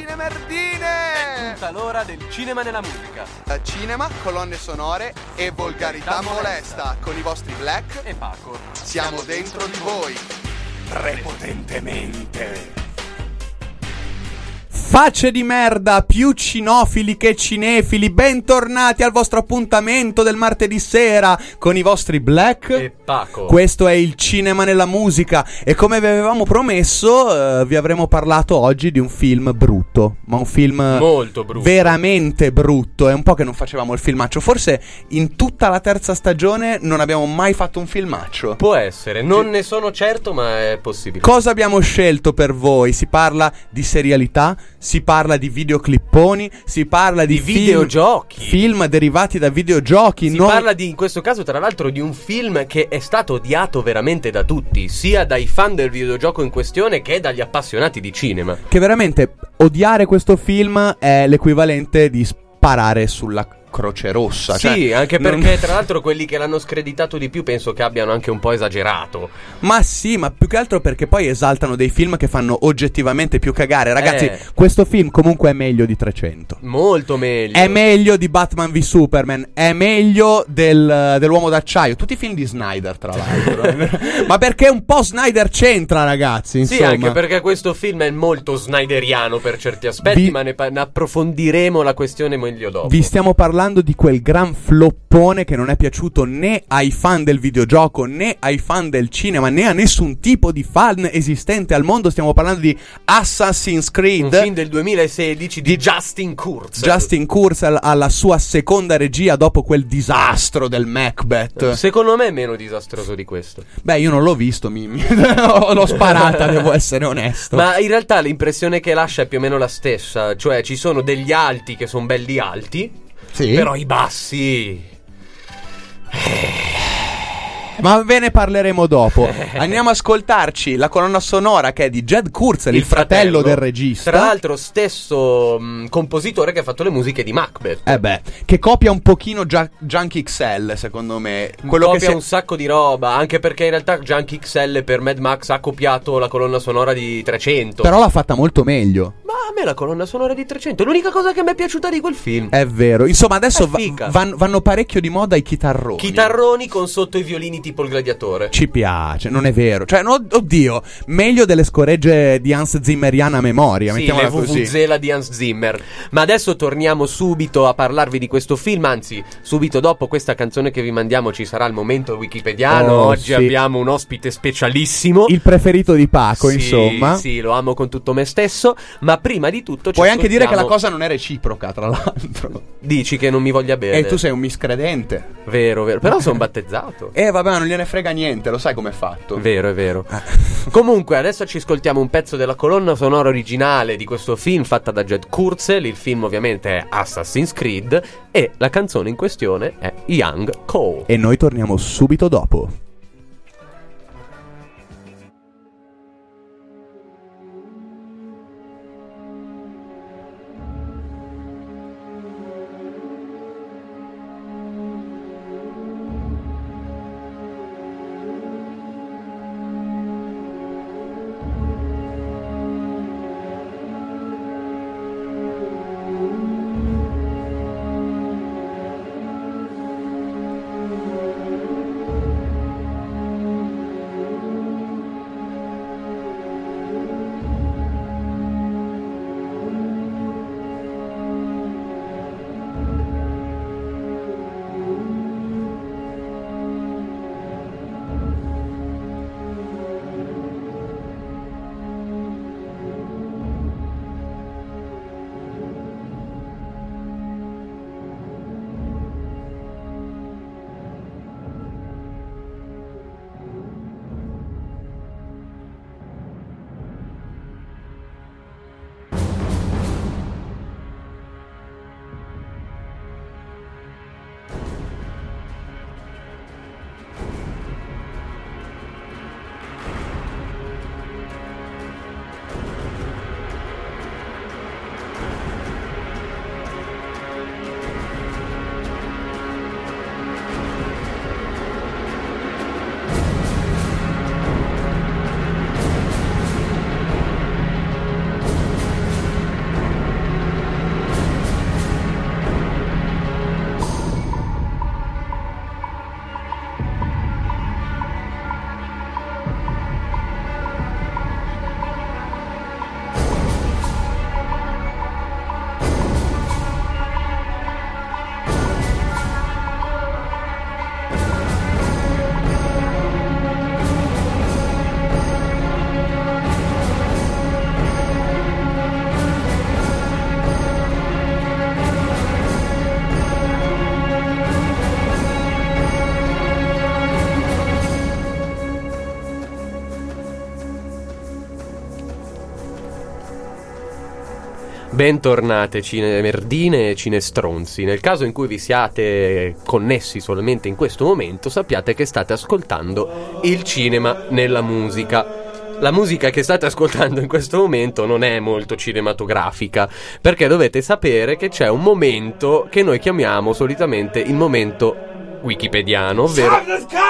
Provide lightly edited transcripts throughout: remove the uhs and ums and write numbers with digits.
cinemerdine! È tutta l'ora del cinema nella musica. Cinema, colonne sonore e volgarità molesta con i vostri Black e Paco. Siamo dentro di voi, prepotentemente. Facce di merda, più cinofili che cinefili, bentornati al vostro appuntamento del martedì sera con i vostri Black e Paco. Questo è il cinema nella musica e come vi avevamo promesso vi avremo parlato oggi di un film brutto, ma un film molto brutto, veramente brutto. È un po' che non facevamo il filmaccio, forse in tutta la terza stagione non abbiamo mai fatto un filmaccio. Può essere, non ne sono certo, ma è possibile. Cosa abbiamo scelto per voi? Si parla di serialità, si parla di videoclipponi, si parla di videogiochi, film derivati da videogiochi. Si parla in questo caso tra l'altro di un film che è stato odiato veramente da tutti, sia dai fan del videogioco in questione che dagli appassionati di cinema. Che veramente odiare questo film è l'equivalente di sparare sulla Croce Rossa. Sì, anche perché tra l'altro quelli che l'hanno screditato di più penso che abbiano anche un po' esagerato. Ma sì, ma più che altro perché poi esaltano dei film che fanno oggettivamente più cagare. Ragazzi, questo film comunque è meglio di 300. Molto meglio. È meglio di Batman v Superman. È meglio dell'Uomo d'Acciaio. Tutti i film di Snyder, tra l'altro. Ma perché un po' Snyder c'entra, ragazzi, insomma. Sì, anche perché questo film è molto snyderiano per certi aspetti, ma ne approfondiremo la questione meglio dopo. Vi stiamo parlando di quel gran floppone che non è piaciuto né ai fan del videogioco né ai fan del cinema né a nessun tipo di fan esistente al mondo. Stiamo parlando di Assassin's Creed, un film del 2016 di Justin Kurzel. Justin Kurzel alla sua seconda regia dopo quel disastro del Macbeth. Secondo me è meno disastroso di questo. Beh, io non l'ho visto, l'ho sparata, devo essere onesto. Ma in realtà l'impressione che lascia è più o meno la stessa. Cioè ci sono degli alti che sono belli alti, sì, però i bassi ma ve ne parleremo dopo. Andiamo a ascoltarci la colonna sonora che è di Jed Kurzel, il fratello del regista. Tra l'altro stesso compositore che ha fatto le musiche di Macbeth. Che copia un pochino Junkie XL, secondo me. Copia un sacco di roba, anche perché in realtà Junkie XL per Mad Max ha copiato la colonna sonora di 300. Però l'ha fatta molto meglio. Ma a me la colonna sonora di 300 è l'unica cosa che mi è piaciuta di quel film. È vero. Insomma, adesso vanno parecchio di moda i chitarroni. Chitarroni con sotto i violini tipo il gladiatore. Ci piace, non è vero. Cioè, oddio, meglio delle scoregge di Hans Zimmeriana a memoria. Sì, le vuvuzela di Hans Zimmer. Ma adesso torniamo subito a parlarvi di questo film. Anzi, subito dopo questa canzone che vi mandiamo ci sarà il momento wikipediano. Oggi abbiamo un ospite specialissimo, il preferito di Paco, insomma. Sì, lo amo con tutto me stesso. Ma prima di tutto puoi anche dire che la cosa non è reciproca, tra l'altro. Dici che non mi voglia bene. E tu sei un miscredente. Vero. Però sono battezzato. Vabbè, non gliene frega niente, lo sai com'è fatto. Vero, è vero. Comunque adesso ci ascoltiamo un pezzo della colonna sonora originale di questo film fatta da Jed Kurzel. Il film ovviamente è Assassin's Creed e la canzone in questione è Young Cole. E noi torniamo subito dopo. Bentornate cinemerdine e cinestronzi. Nel caso in cui vi siate connessi solamente in questo momento, sappiate che state ascoltando il cinema nella musica. La musica che state ascoltando in questo momento non è molto cinematografica, perché dovete sapere che c'è un momento che noi chiamiamo solitamente il momento wikipediano, ovvero...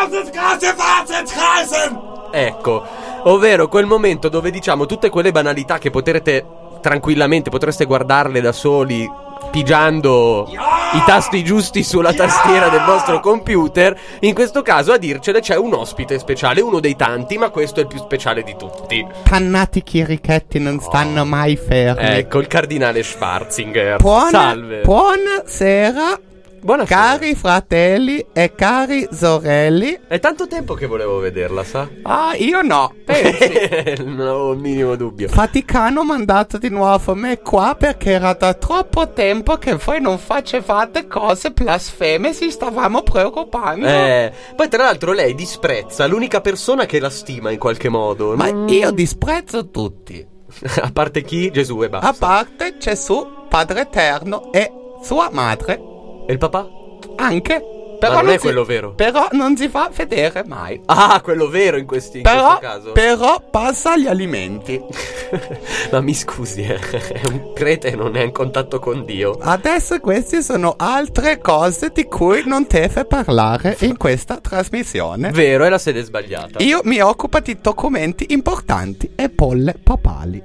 Ecco, ovvero quel momento dove diciamo tutte quelle banalità che potreste guardarle da soli pigiando i tasti giusti sulla tastiera del vostro computer. In questo caso a dircele c'è un ospite speciale, uno dei tanti, ma questo è il più speciale di tutti. Pannati chirichetti non stanno mai fermi. Ecco, il cardinale Schwarzinger. Salve. Buonasera. Buonasera. Cari fratelli e cari sorelli. È tanto tempo che volevo vederla, sa? Ah, io no. Non avevo il minimo dubbio. Vaticano ha mandato di nuovo me qua perché era da troppo tempo che voi non facevate cose blasfeme, si stavamo preoccupando. Poi tra l'altro lei disprezza l'unica persona che la stima in qualche modo. Ma io disprezzo tutti. A parte chi? Gesù e basta. A parte Gesù, Padre Eterno e sua madre. E il papà? Anche. Però non è quello vero. Però non si fa vedere mai. Ah, quello vero in questo caso. Però passa gli alimenti. Ma mi scusi, è un prete e non è in contatto con Dio. Adesso queste sono altre cose di cui non deve parlare in questa trasmissione. Vero, è la sede sbagliata. Io mi occupo di documenti importanti e polle papali.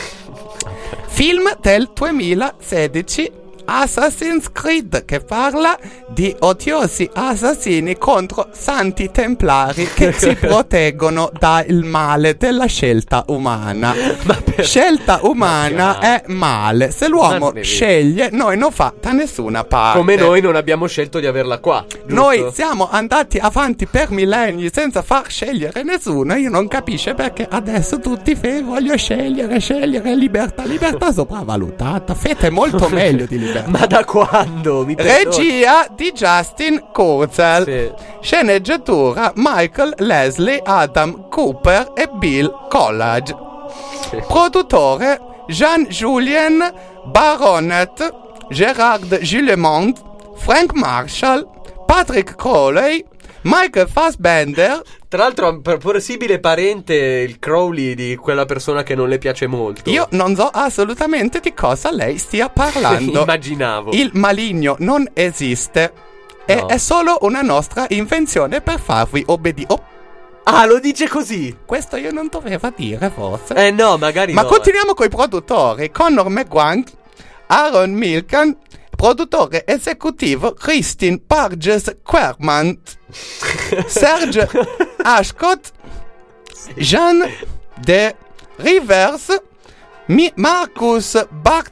Film del 2016, Assassin's Creed, che parla di odiosi assassini contro santi templari che ci proteggono dal male della scelta umana. Scelta umana è male. Se l'uomo sceglie, noi non fa da nessuna parte. Come noi non abbiamo scelto di averla qua, giusto? Noi siamo andati avanti per millenni senza far scegliere nessuno. Io non capisco perché adesso tutti vogliono scegliere libertà sopravvalutata. Fate molto meglio di libertà. Ma da quando? Regia di Justin Kurzel. Sì. Sceneggiatura Michael Leslie, Adam Cooper e Bill Collage. Sì. Produttore Jean-Julien Baronet, Gerard Gillemont, Frank Marshall, Patrick Crowley, Michael Fassbender. Tra l'altro possibile parente il Crowley di quella persona che non le piace molto. Io non so assolutamente di cosa lei stia parlando. Immaginavo. Il maligno non esiste. No. È solo una nostra invenzione per farvi obbedire. Ah, lo dice così? Questo io non dovevo dire, forse. No, magari Ma no. continuiamo con i produttori. Conor McGuan, Aaron Milcan, produttore esecutivo Christine Parges Quermant, Serge Ashcott, Jean de Rivers, Marcus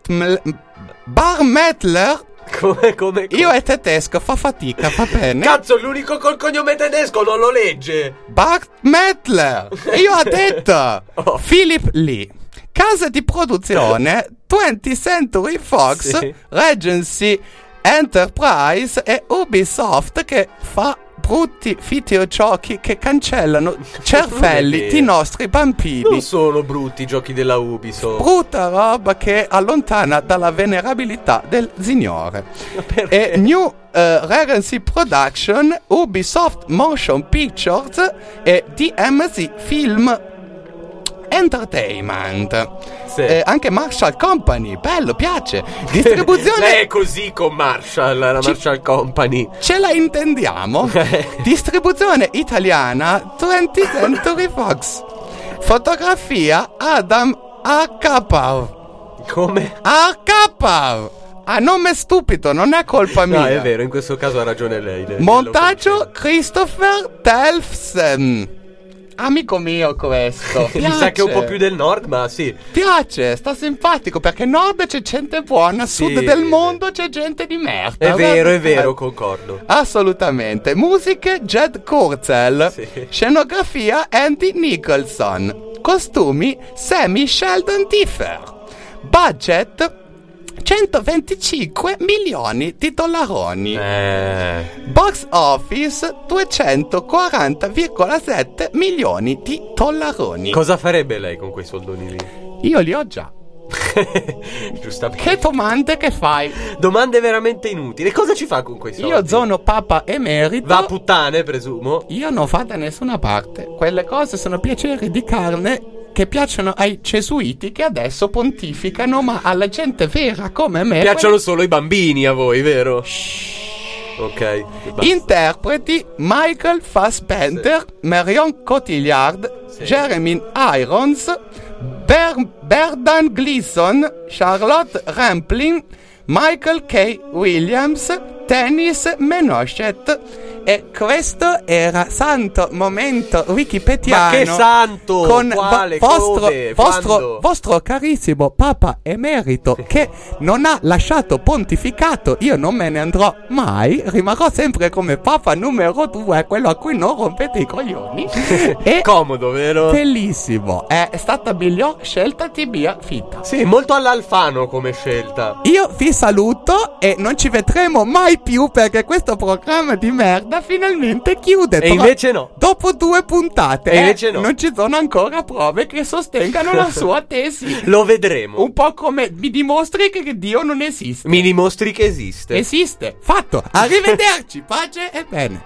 Barmettler. Come? Io è tedesco, fa fatica, va bene. Cazzo, l'unico col cognome tedesco non lo legge. Barmettler. Io ho detto Philip Lee. Casa di produzione 20th Century Fox, sì. Regency Enterprise e Ubisoft, che fa brutti videogiochi che cancellano cervelli di nostri bambini. Non sono brutti i giochi della Ubisoft. Brutta roba che allontana dalla venerabilità del signore. Perché? E New Regency Production, Ubisoft Motion Pictures e DMC Film Entertainment. Sì. Anche Marshall Company, bello, piace. Distribuzione. Lei è così con Marshall, la Marshall Company. Ce la intendiamo. Distribuzione italiana 20th Century Fox. Fotografia Adam Arcapau. Come? Arcapau. A nome stupido, non è colpa mia. No, è vero, in questo caso ha ragione lei. Montaggio Christopher Delfsen. Amico mio questo. Mi sa che è un po' più del nord, ma sì. Piace, sta simpatico, perché nord c'è gente buona, Sì. sud del mondo c'è gente di merda. È vero, concordo. Assolutamente. Musiche Jed Kurzel. Sì. Scenografia Andy Nicholson. Costumi Sammy Sheldon Differ. Budget 125 milioni di dollaroni. Box office 240,7 milioni di dollaroni. Cosa farebbe lei con quei soldoni lì? Io li ho già. Giustamente. Che domande che fai? Domande veramente inutili. Cosa ci fa con quei soldi? Io sono papa emerito. Va a puttane, presumo. Io non vado da nessuna parte. Quelle cose sono piaceri di carne che piacciono ai gesuiti che adesso pontificano, ma alla gente vera come me Piacciono solo i bambini a voi, vero? Ok. Basta. interpreti Michael Fassbender, Marion Cotillard, Sì. Jeremy Irons, Brendan Gleeson, Charlotte Rampling, Michael K. Williams, Dennis Menochet. E questo era santo momento wikipediano. Ma che santo? Con Quale? Dove? Quando? vostro carissimo Papa Emerito che non ha lasciato pontificato. Io non me ne andrò mai, rimarrò sempre come Papa numero 2, quello a cui non rompete i coglioni. E Comodo, vero? bellissimo, è stata miglior scelta di mia vita. Sì, molto all'Alfano come scelta. Io vi saluto e non ci vedremo mai più perché questo programma di merda finalmente chiude. E invece no. Dopo 2 puntate E invece no. non ci sono ancora prove che sostengano la sua tesi. Lo vedremo. Un po' come mi dimostri che Dio non esiste. Mi dimostri che esiste. Esiste. Fatto. Arrivederci. Pace e bene.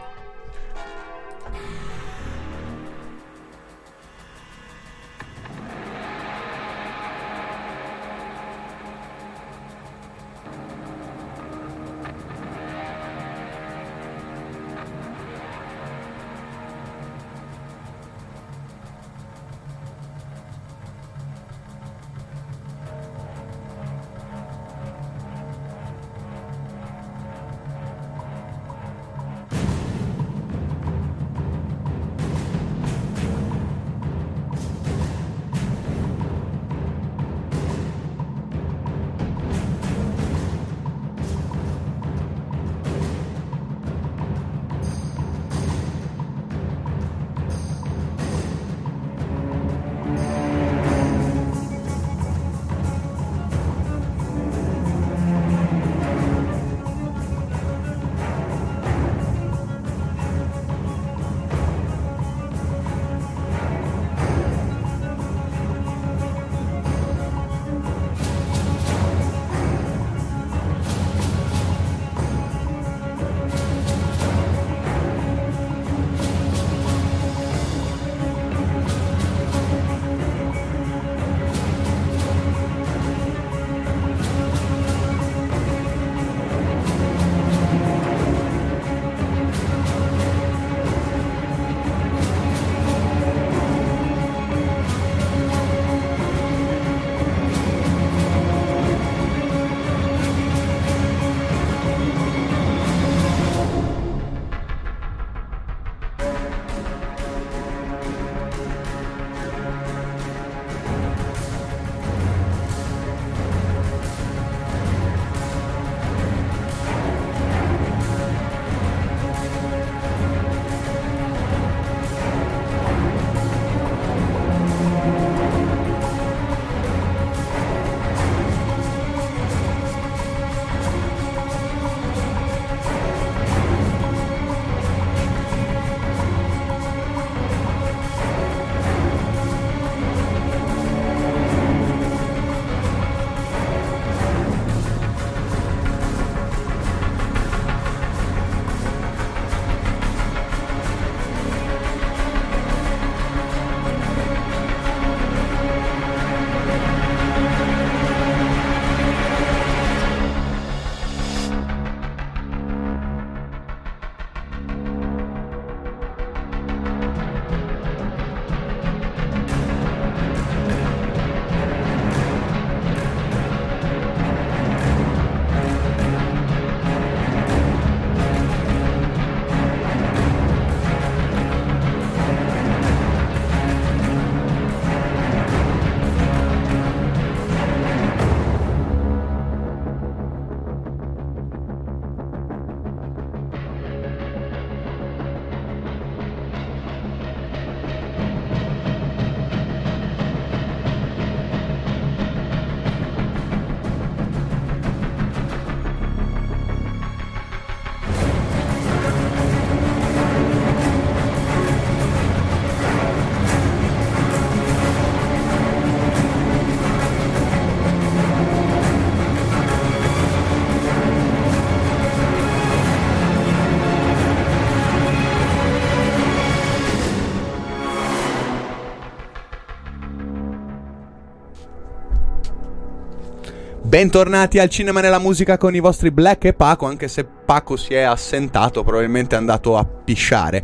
Bentornati al Cinema nella Musica con i vostri Black e Paco, anche se Paco si è assentato, probabilmente è andato a pisciare.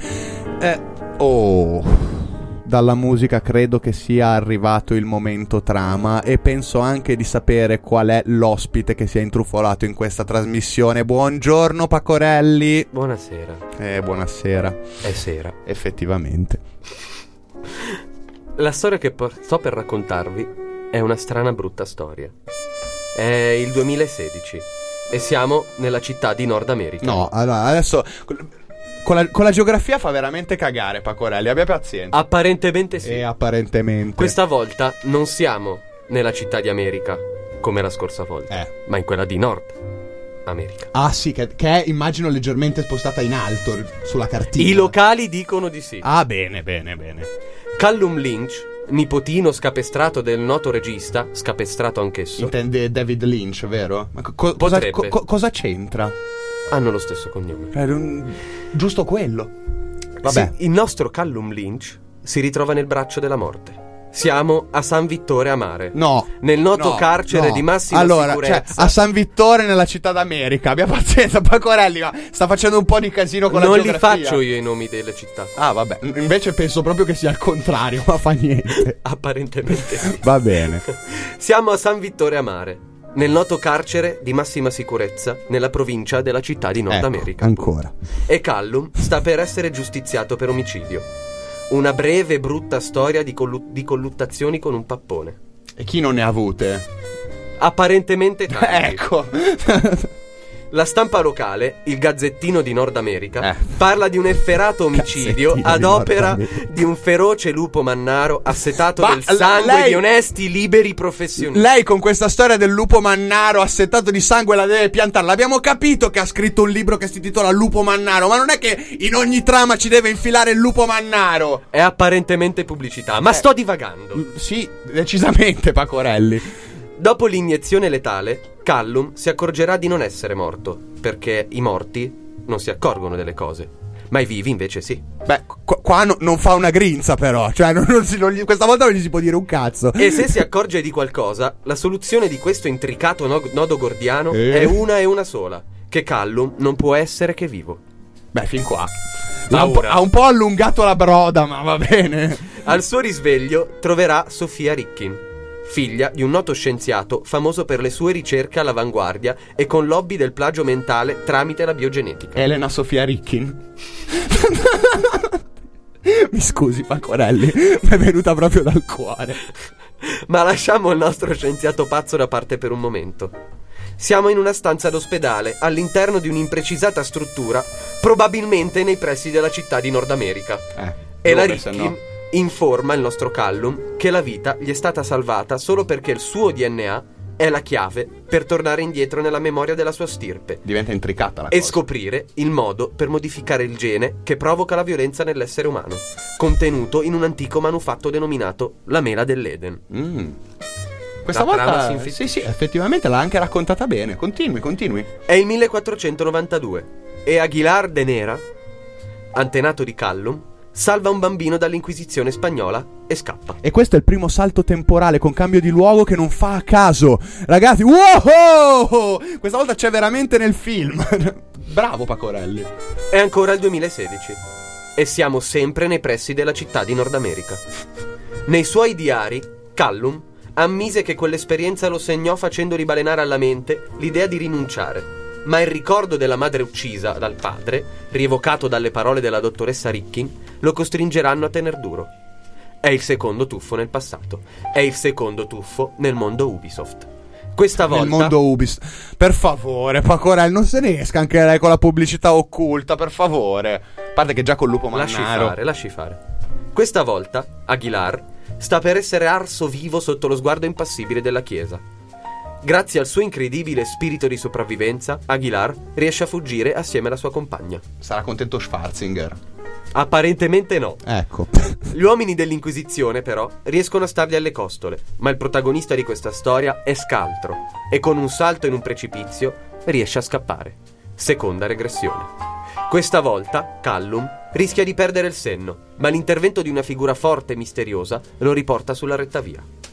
Dalla musica credo che sia arrivato il momento trama e penso anche di sapere qual è l'ospite che si è intrufolato in questa trasmissione. Buongiorno Pacorelli. Buonasera. Buonasera. È sera. Effettivamente. La storia che sto per raccontarvi è una strana brutta storia. È il 2016 e siamo nella città di Nord America. No, allora adesso con la geografia fa veramente cagare Pacorelli, abbia pazienza. Apparentemente sì. Apparentemente. Questa volta non siamo nella città di America come la scorsa volta, ma in quella di Nord America. Ah sì, che è immagino leggermente spostata in alto sulla cartina. I locali dicono di sì. Ah, bene. Callum Lynch, nipotino scapestrato del noto regista, scapestrato anch'esso. Intende David Lynch, vero? Ma Potrebbe. cosa c'entra? Hanno lo stesso cognome. Giusto quello. Vabbè. Sì, il nostro Callum Lynch si ritrova nel braccio della morte. Siamo a San Vittore a Mare. No. Nel noto carcere di massima sicurezza. Cioè, a San Vittore nella città d'America. Abbia pazienza, Pacorelli, ma sta facendo un po' di casino con la geografia. Non li faccio io i nomi delle città. Ah, vabbè. Invece penso proprio che sia il contrario, ma fa niente. Apparentemente sì. Va bene. Siamo a San Vittore a Mare, nel noto carcere di massima sicurezza nella provincia della città di Nord America. Ancora. E Callum sta per essere giustiziato per omicidio. Una breve e brutta storia di colluttazioni con un pappone. E chi non ne ha avute? Apparentemente tanti. Ecco. La stampa locale, il Gazzettino di Nord America, parla di un efferato omicidio ad opera di un feroce lupo mannaro assetato del sangue di onesti liberi professionisti. Lei con questa storia del lupo mannaro assetato di sangue la deve piantare. L'abbiamo capito che ha scritto un libro che si intitola Lupo Mannaro, ma non è che in ogni trama ci deve infilare il lupo mannaro. È apparentemente pubblicità, ma sto divagando. Sì, decisamente, Pacorelli. Dopo l'iniezione letale, Callum si accorgerà di non essere morto, perché i morti non si accorgono delle cose, ma i vivi invece sì. Beh, qua non fa una grinza però, cioè questa volta non gli si può dire un cazzo. E se si accorge di qualcosa, la soluzione di questo intricato nodo gordiano è una e una sola, che Callum non può essere che vivo. Beh, fin qua ha un po' allungato la broda, ma va bene. Al suo risveglio troverà Sofia Rickin, figlia di un noto scienziato famoso per le sue ricerche all'avanguardia e con lobby del plagio mentale tramite la biogenetica. Elena Sofia Rickin. Mi scusi Pacorelli, mi è venuta proprio dal cuore. Ma lasciamo il nostro scienziato pazzo da parte per un momento. Siamo in una stanza d'ospedale all'interno di un'imprecisata struttura, probabilmente nei pressi della città di Nord America. E la Rickin informa il nostro Callum che la vita gli è stata salvata solo perché il suo DNA è la chiave per tornare indietro nella memoria della sua stirpe. Diventa intricata la cosa. E cosa. Scoprire il modo per modificare il gene che provoca la violenza nell'essere umano, contenuto in un antico manufatto denominato la mela dell'Eden. Questa volta sì, effettivamente l'ha anche raccontata bene. Continui. È il 1492 e Aguilar de Nera, antenato di Callum, salva un bambino dall'inquisizione spagnola e scappa. E questo è il primo salto temporale con cambio di luogo che non fa a caso. Ragazzi, wow! Questa volta c'è veramente nel film. Bravo Pacorelli. È ancora il 2016 e siamo sempre nei pressi della città di Nord America. Nei suoi diari, Callum ammise che quell'esperienza lo segnò facendo ribalenare alla mente l'idea di rinunciare. Ma il ricordo della madre uccisa dal padre, rievocato dalle parole della dottoressa Rickin, lo costringeranno a tener duro. È il secondo tuffo nel passato. È il secondo tuffo nel mondo Ubisoft. Questa volta nel mondo Ubisoft. Per favore, Pacorelli, non se ne esca anche lei con la pubblicità occulta, per favore. A parte che già col lupo mannaro. Lasci fare. Questa volta Aguilar sta per essere arso vivo sotto lo sguardo impassibile della chiesa. Grazie al suo incredibile spirito di sopravvivenza, Aguilar riesce a fuggire assieme alla sua compagna. Sarà contento Schwarzenegger. Apparentemente no. Ecco. Gli uomini dell'Inquisizione, però, riescono a stargli alle costole, ma il protagonista di questa storia è scaltro e con un salto in un precipizio riesce a scappare. Seconda regressione. Questa volta Callum rischia di perdere il senno, ma l'intervento di una figura forte e misteriosa lo riporta sulla retta via.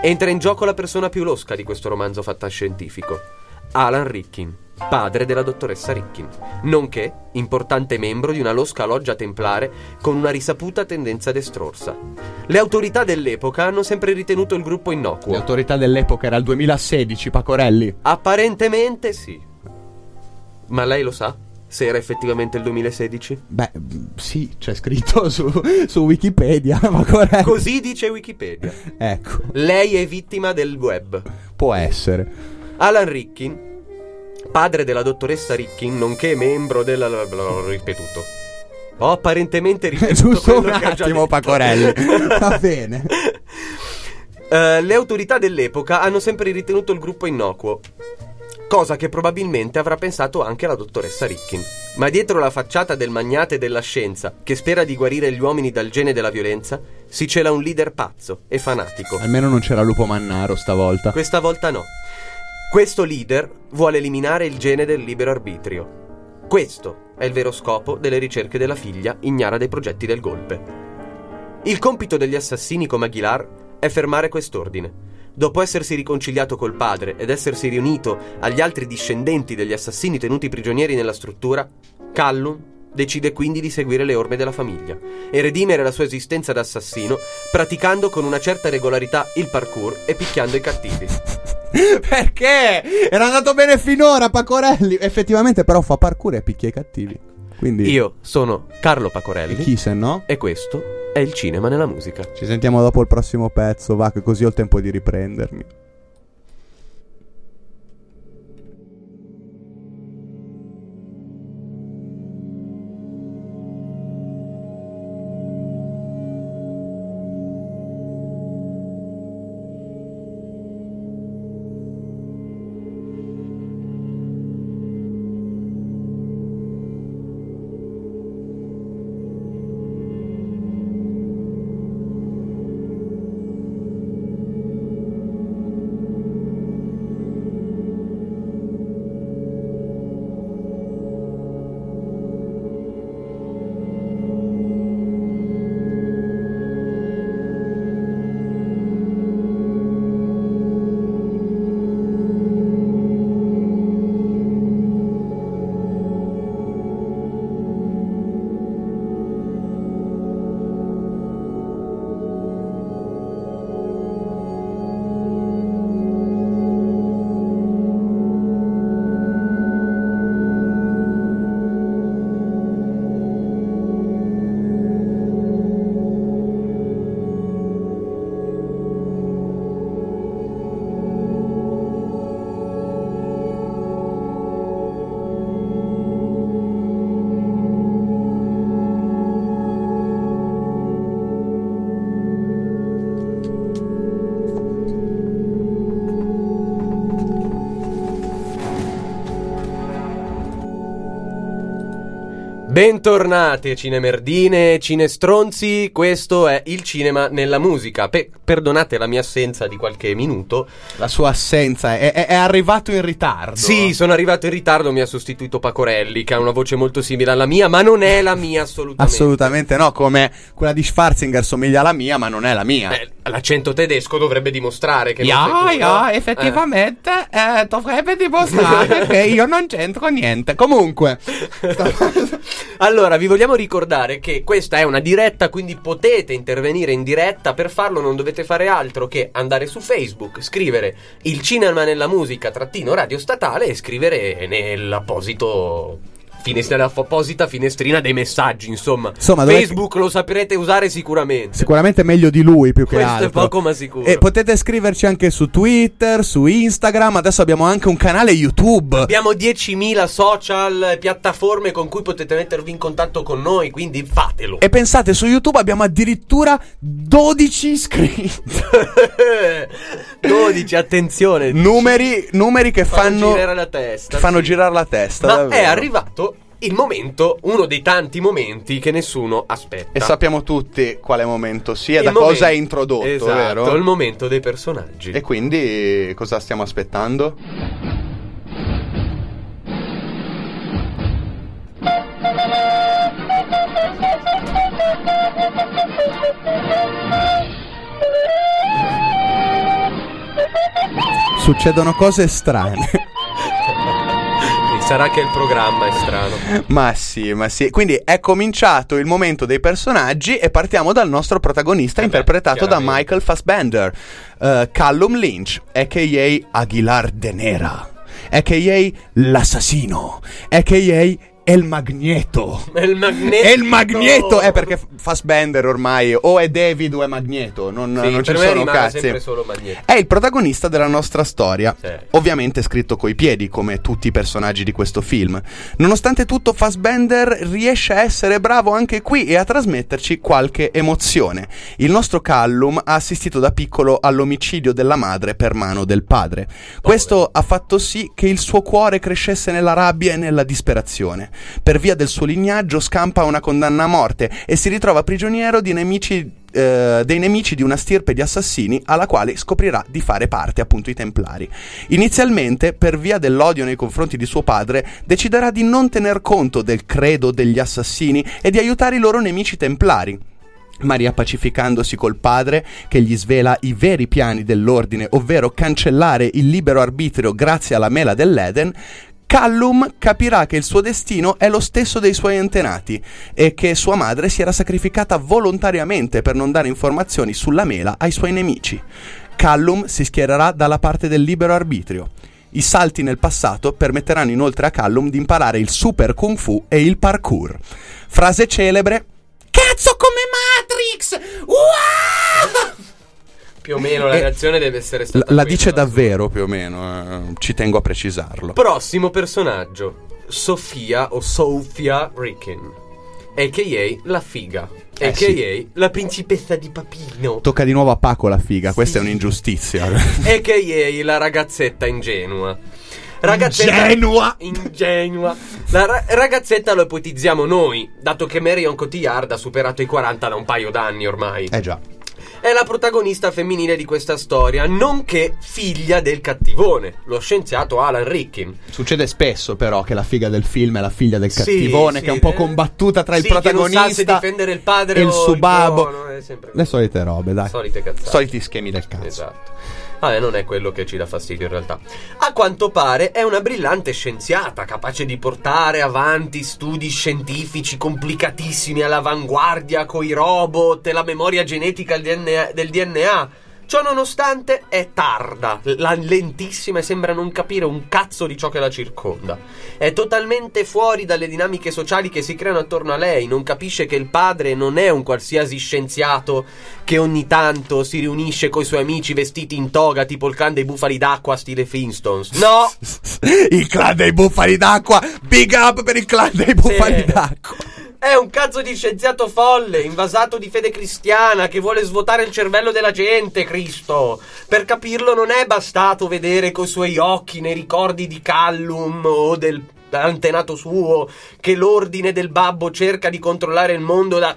Entra in gioco la persona più losca di questo romanzo fantascientifico, Alan Rickin, padre della dottoressa Rickin, nonché importante membro di una losca loggia templare con una risaputa tendenza destrorsa. Le autorità dell'epoca hanno sempre ritenuto il gruppo innocuo. Le autorità dell'epoca era il 2016, Pacorelli. Apparentemente sì. Ma lei lo sa? Se era effettivamente il 2016? Beh, sì, c'è scritto su Wikipedia, Pacorelli. Così dice Wikipedia. Ecco, Lei è vittima del web. può essere. Alan Rickin, padre della dottoressa Rickin, nonché membro della... l'ho ripetuto. Ho apparentemente ripetuto Giusto un quello che ho già attimo, detto. Pacorelli. Va bene. Le autorità dell'epoca hanno sempre ritenuto il gruppo innocuo, cosa che probabilmente avrà pensato anche la dottoressa Rickin. Ma dietro la facciata del magnate della scienza, che spera di guarire gli uomini dal gene della violenza, si cela un leader pazzo e fanatico. Almeno non c'era Lupo Mannaro stavolta. Questa volta no. Questo leader vuole eliminare il gene del libero arbitrio. Questo è il vero scopo delle ricerche della figlia ignara dei progetti del golpe. Il compito degli assassini come Aguilar è fermare quest'ordine. Dopo essersi riconciliato col padre ed essersi riunito agli altri discendenti degli assassini tenuti prigionieri nella struttura, Callum decide quindi di seguire le orme della famiglia e redimere la sua esistenza da assassino praticando con una certa regolarità il parkour e picchiando i cattivi. Perché? Era andato bene finora, Pacorelli. Effettivamente però fa parkour e picchia i cattivi. Quindi Io sono Carlo Pacorelli chi se no? e questo è il cinema nella musica. Ci sentiamo dopo il prossimo pezzo, va, che così ho il tempo di riprendermi. Bentornati cinemerdine, cinestronzi, questo è il cinema nella musica. Perdonate la mia assenza di qualche minuto. La sua assenza è arrivato in ritardo. Sì, sono arrivato in ritardo, mi ha sostituito Pacorelli, che ha una voce molto simile alla mia, ma non è la mia assolutamente. Assolutamente no, come quella di Schwarzinger somiglia alla mia, ma non è la mia. L'accento tedesco dovrebbe dimostrare che non sei tu, no? effettivamente dovrebbe dimostrare che io non c'entro niente. Comunque Allora, vi vogliamo ricordare che questa è una diretta, quindi potete intervenire in diretta. Per farlo non dovete fare altro che andare su Facebook, scrivere il cinema nella musica _radio statale e scrivere nell'apposita finestrina dei messaggi, insomma Facebook lo saprete usare sicuramente meglio di lui, più che questo altro. è poco ma sicuro. E potete scriverci anche su Twitter, su Instagram. Adesso abbiamo anche un canale YouTube. Abbiamo 10.000 social, piattaforme con cui potete mettervi in contatto con noi, quindi fatelo. E pensate, su YouTube abbiamo addirittura 12 iscritti. 12, attenzione. Numeri che fanno girare la testa. fanno girare la testa. Ma davvero. è arrivato il momento, uno dei tanti momenti che nessuno aspetta. E sappiamo tutti quale momento sia, Il da momento- cosa è introdotto, esatto, vero? il momento dei personaggi. E quindi cosa stiamo aspettando? Succedono cose strane. Sarà che il programma è strano. Ma sì. Quindi è cominciato il momento dei personaggi e partiamo dal nostro protagonista interpretato da Michael Fassbender, Callum Lynch, a.k.a. Aguilar de Nera, a.k.a. l'assassino, a.k.a. È il Magneto. È il Magneto. Perché Fassbender ormai o è David o è Magneto. Non ci sono cazzi. Sempre solo Magneto. È il protagonista della nostra storia. Sì. Ovviamente scritto coi piedi, come tutti i personaggi di questo film. Nonostante tutto, Fassbender riesce a essere bravo anche qui e a trasmetterci qualche emozione. Il nostro Callum ha assistito da piccolo all'omicidio della madre per mano del padre. Questo ha fatto sì che il suo cuore crescesse nella rabbia e nella disperazione. Per via del suo lignaggio scampa una condanna a morte e si ritrova prigioniero dei nemici di una stirpe di assassini alla quale scoprirà di fare parte, appunto, i Templari. Inizialmente, per via dell'odio nei confronti di suo padre, deciderà di non tener conto del credo degli assassini e di aiutare i loro nemici Templari. Ma riappacificandosi col padre, che gli svela i veri piani dell'ordine, ovvero cancellare il libero arbitrio grazie alla mela dell'Eden, Callum capirà che il suo destino è lo stesso dei suoi antenati e che sua madre si era sacrificata volontariamente per non dare informazioni sulla mela ai suoi nemici. Callum si schiererà dalla parte del libero arbitrio. I salti nel passato permetteranno inoltre a Callum di imparare il super kung fu e il parkour. Frase celebre: "Cazzo come Matrix! Uah!" Più o meno la reazione deve essere stata La quella, dice davvero, più o meno, ci tengo a precisarlo. Prossimo personaggio, Sofia Ricken, a.k.a. la figa, a.k.a. sì. la principessa di Papino. Tocca di nuovo a Paco la figa, questa è un'ingiustizia. a.k.a. la ragazzetta ingenua. Ingenua. La ragazzetta lo ipotizziamo noi, dato che Marion Cotillard ha superato i 40 da un paio d'anni ormai. Già. È la protagonista femminile di questa storia, nonché figlia del cattivone, lo scienziato Alan Rickman. Succede spesso però che la figa del film è la figlia del cattivone, sì, che è un po' combattuta tra il protagonista che non sa se difendere il padre e il o suo babbo. buono, è sempre Le solite robe, dai. Solite cazzate. Soliti schemi del cazzo. Esatto. Non è quello che ci dà fastidio in realtà. A quanto pare è una brillante scienziata, capace di portare avanti studi scientifici complicatissimi all'avanguardia coi robot e la memoria genetica del DNA. Ciò nonostante è tarda, lentissima e sembra non capire un cazzo di ciò che la circonda. È totalmente fuori dalle dinamiche sociali che si creano attorno a lei, non capisce che il padre non è un qualsiasi scienziato che ogni tanto si riunisce coi suoi amici vestiti in toga tipo il clan dei bufali d'acqua stile Flintstones. No! Il clan dei bufali d'acqua! Big up per il clan dei bufali d'acqua! È un cazzo di scienziato folle, invasato di fede cristiana, che vuole svuotare il cervello della gente, Cristo. Per capirlo non è bastato vedere coi suoi occhi nei ricordi di Callum o dell'antenato suo che l'ordine del babbo cerca di controllare il mondo da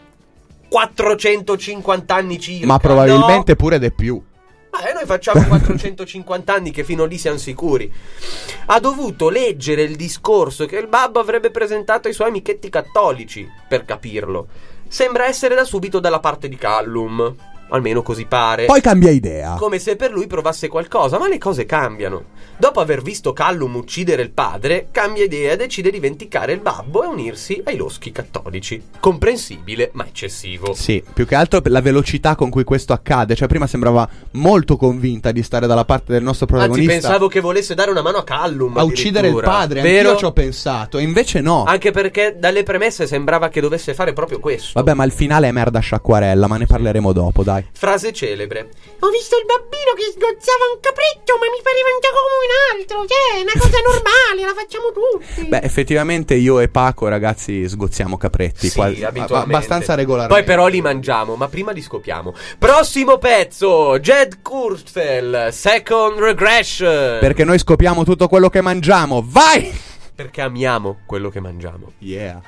450 anni circa. Ma probabilmente pure di più. Noi facciamo 450 anni che fino lì siamo sicuri. Ha dovuto leggere il discorso che il babbo avrebbe presentato ai suoi amichetti cattolici per capirlo. Sembra essere da subito dalla parte di Callum, almeno così pare. Poi cambia idea. Come se per lui provasse qualcosa, ma le cose cambiano. Dopo aver visto Callum uccidere il padre, cambia idea e decide di vendicare il babbo e unirsi ai loschi cattolici. Comprensibile, ma eccessivo. Sì, più che altro per la velocità con cui questo accade. Cioè prima sembrava molto convinta di stare dalla parte del nostro protagonista. Anzi, pensavo che volesse dare una mano a Callum a uccidere il padre, vero? Anch'io ci ho pensato, e invece no. Anche perché dalle premesse sembrava che dovesse fare proprio questo. Vabbè, ma il finale è merda sciacquarella, ma ne parleremo dopo, dai. Frase celebre: ho visto il bambino che sgozzava un capretto, ma mi pareva un gioco come un altro. Cioè, è una cosa normale, la facciamo tutti. Beh, effettivamente io e Paco, ragazzi, sgozziamo capretti. Sì, abitualmente. Abbastanza regolarmente. Poi però li mangiamo, ma prima li scopiamo. Prossimo pezzo, Jed Kurzel, Second Regression. Perché noi scopiamo tutto quello che mangiamo. Vai! Perché amiamo quello che mangiamo. Yeah.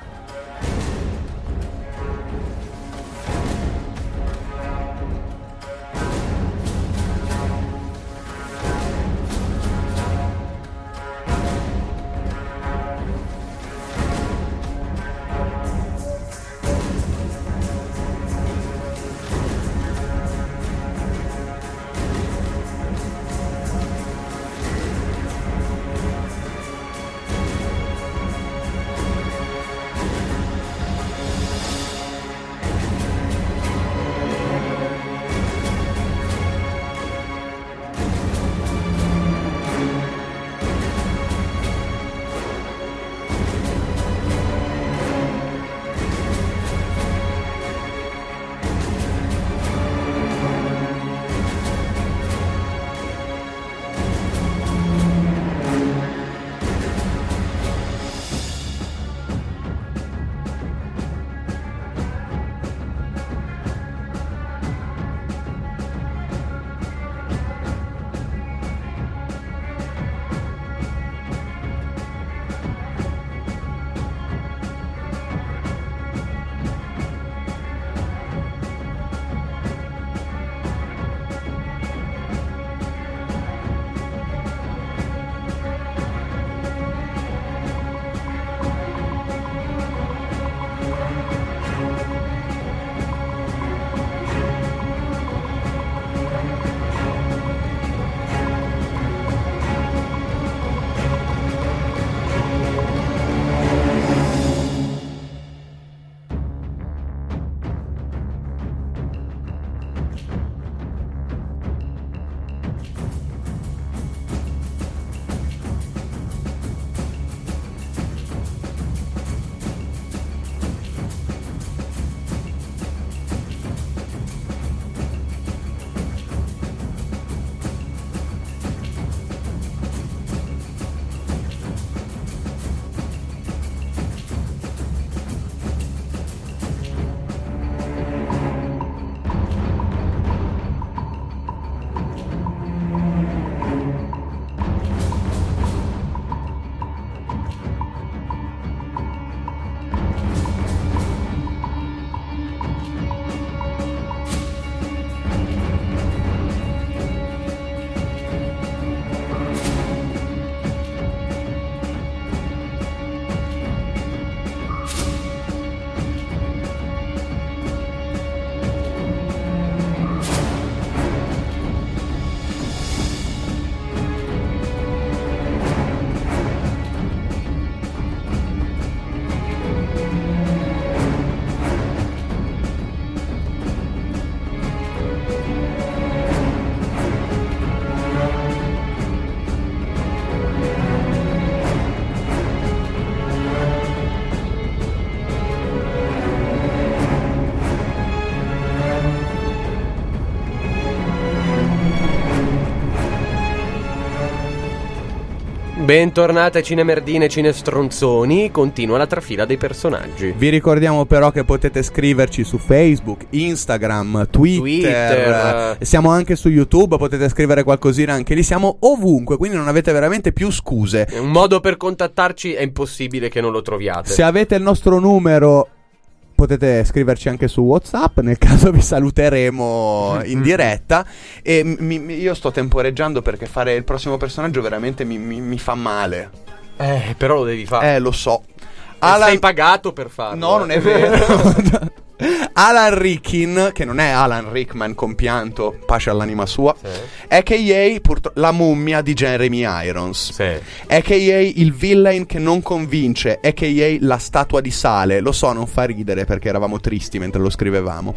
Bentornate Cinemerdine e Cinestronzoni, continua la trafila dei personaggi. Vi ricordiamo però che potete scriverci su Facebook, Instagram, Twitter. Siamo anche su YouTube, potete scrivere qualcosina anche lì, siamo ovunque, quindi non avete veramente più scuse. Un modo per contattarci è impossibile che non lo troviate. Se avete il nostro numero potete scriverci anche su WhatsApp, nel caso vi saluteremo in diretta. E io sto temporeggiando perché fare il prossimo personaggio veramente mi fa male. Però lo devi fare. Lo so. Sei pagato per farlo. No, non è vero. Alan Rickman, che non è Alan Rickman compianto, pace all'anima sua, sì. A.k.a. la mummia di Jeremy Irons, sì. A.k.a. il villain che non convince, a.k.a. la statua di sale. Lo so, non fa ridere perché eravamo tristi mentre lo scrivevamo.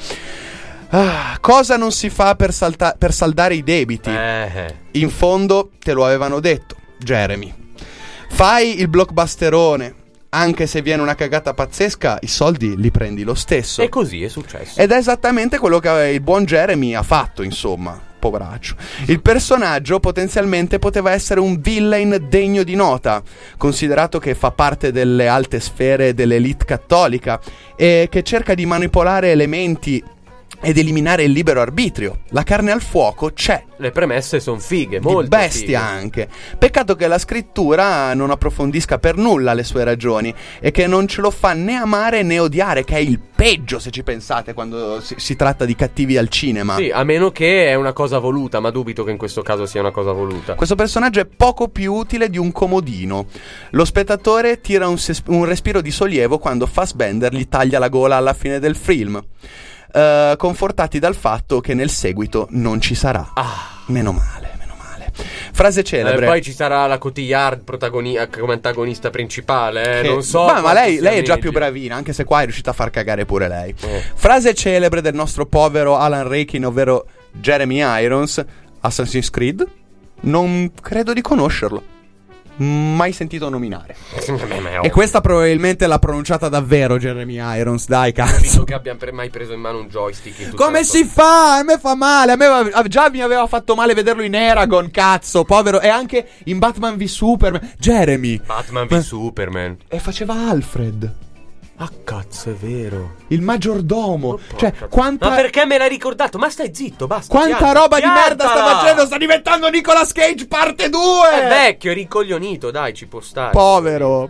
Cosa non si fa per saldare i debiti? In fondo te lo avevano detto, Jeremy. Fai il blockbusterone. Anche se viene una cagata pazzesca, i soldi li prendi lo stesso. E così è successo. Ed è esattamente quello che il buon Jeremy ha fatto, insomma. Poveraccio. Il personaggio potenzialmente poteva essere un villain degno di nota, considerato che fa parte delle alte sfere dell'elite cattolica e che cerca di manipolare elementi ed eliminare il libero arbitrio. La carne al fuoco c'è. Le premesse sono fighe, molto bestia fighe. Anche. Peccato che la scrittura non approfondisca per nulla le sue ragioni e che non ce lo fa né amare né odiare, che è il peggio se ci pensate quando si tratta di cattivi al cinema. Sì, a meno che è una cosa voluta, ma dubito che in questo caso sia una cosa voluta. Questo personaggio è poco più utile di un comodino. Lo spettatore tira un respiro di sollievo quando Fassbender gli taglia la gola alla fine del film. Confortati dal fatto che nel seguito non ci sarà. Meno male. Frase celebre. Poi ci sarà la Cotillard come antagonista principale, non so. Ma lei è già più bravina, anche se qua è riuscita a far cagare pure lei. Frase celebre del nostro povero Alan Rickman, ovvero Jeremy Irons. Assassin's Creed? Non credo di conoscerlo. Mai sentito nominare. E questa probabilmente l'ha pronunciata davvero Jeremy Irons. Dai, cazzo. Credo che abbia mai preso in mano un joystick. Come si fa? A me fa male. Già mi aveva fatto male vederlo in Eragon, cazzo, povero. E anche in Batman v Superman. Jeremy Batman v Superman. E faceva Alfred. Cazzo, è vero. Il maggiordomo. Cioè, quanta... Ma perché me l'hai ricordato? Ma stai zitto, basta. Quanta roba di merda sta facendo. Sta diventando Nicolas Cage parte 2. È vecchio, è rincoglionito, dai, ci può stare. Povero.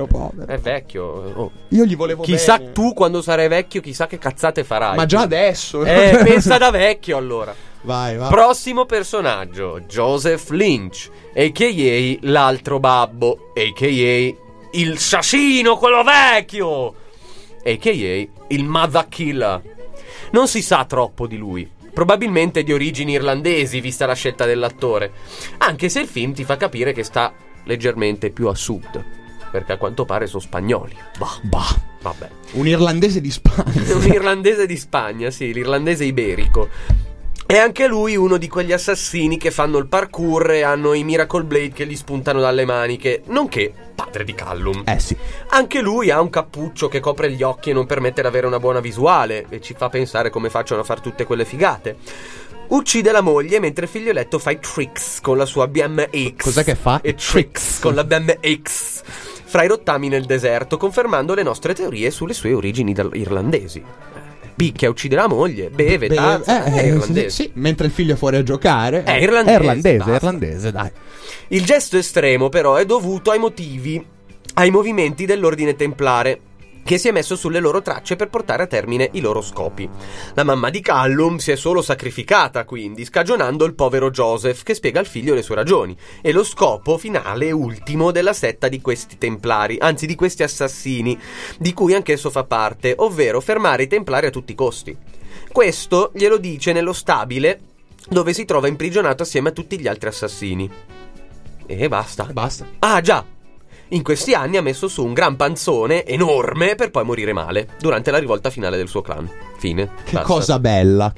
È vecchio. Io gli volevo chissà bene. Tu quando sarai vecchio, chissà che cazzate farai. Ma già adesso. Pensa da vecchio allora. Vai. Prossimo personaggio, Joseph Lynch, a.k.a. l'altro babbo, a.k.a. il sciascino, quello vecchio, a.k.a. il mother killer. Non si sa troppo di lui. Probabilmente di origini irlandesi, vista la scelta dell'attore. Anche se il film ti fa capire che sta leggermente più a sud, perché a quanto pare sono spagnoli. Vabbè. Un irlandese di Spagna. Un irlandese di Spagna, sì, l'irlandese iberico. È anche lui uno di quegli assassini che fanno il parkour e hanno i Miracle Blade che gli spuntano dalle maniche, nonché padre di Callum. Sì. Anche lui ha un cappuccio che copre gli occhi e non permette di avere una buona visuale, e ci fa pensare come facciano a far tutte quelle figate. Uccide la moglie mentre il figlioletto fa i tricks con la sua BMX. Cos'è che fa? E tricks con la BMX fra i rottami nel deserto, confermando le nostre teorie sulle sue origini irlandesi. Picchia, uccide la moglie, beve, tazza, è irlandese. Sì, mentre il figlio è fuori a giocare. È irlandese. È irlandese, dai. Il gesto estremo però è dovuto ai movimenti dell'ordine templare, che si è messo sulle loro tracce per portare a termine i loro scopi. La mamma di Callum si è solo sacrificata, quindi, scagionando il povero Joseph, che spiega al figlio le sue ragioni, e lo scopo finale e ultimo della setta di questi templari, anzi di questi assassini, di cui anch'esso fa parte, ovvero fermare i templari a tutti i costi. Questo glielo dice nello stabile, dove si trova imprigionato assieme a tutti gli altri assassini. E basta. Ah, già! In questi anni ha messo su un gran panzone enorme per poi morire male durante la rivolta finale del suo clan. Fine. Che cosa bella.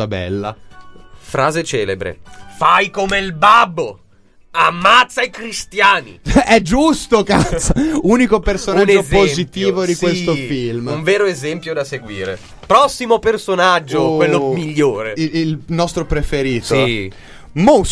Frase celebre: fai come il babbo, ammazza i cristiani. È giusto, cazzo. Unico personaggio positivo di questo film. Un vero esempio da seguire. Prossimo personaggio, quello migliore. Il nostro preferito. Sì. Moussa,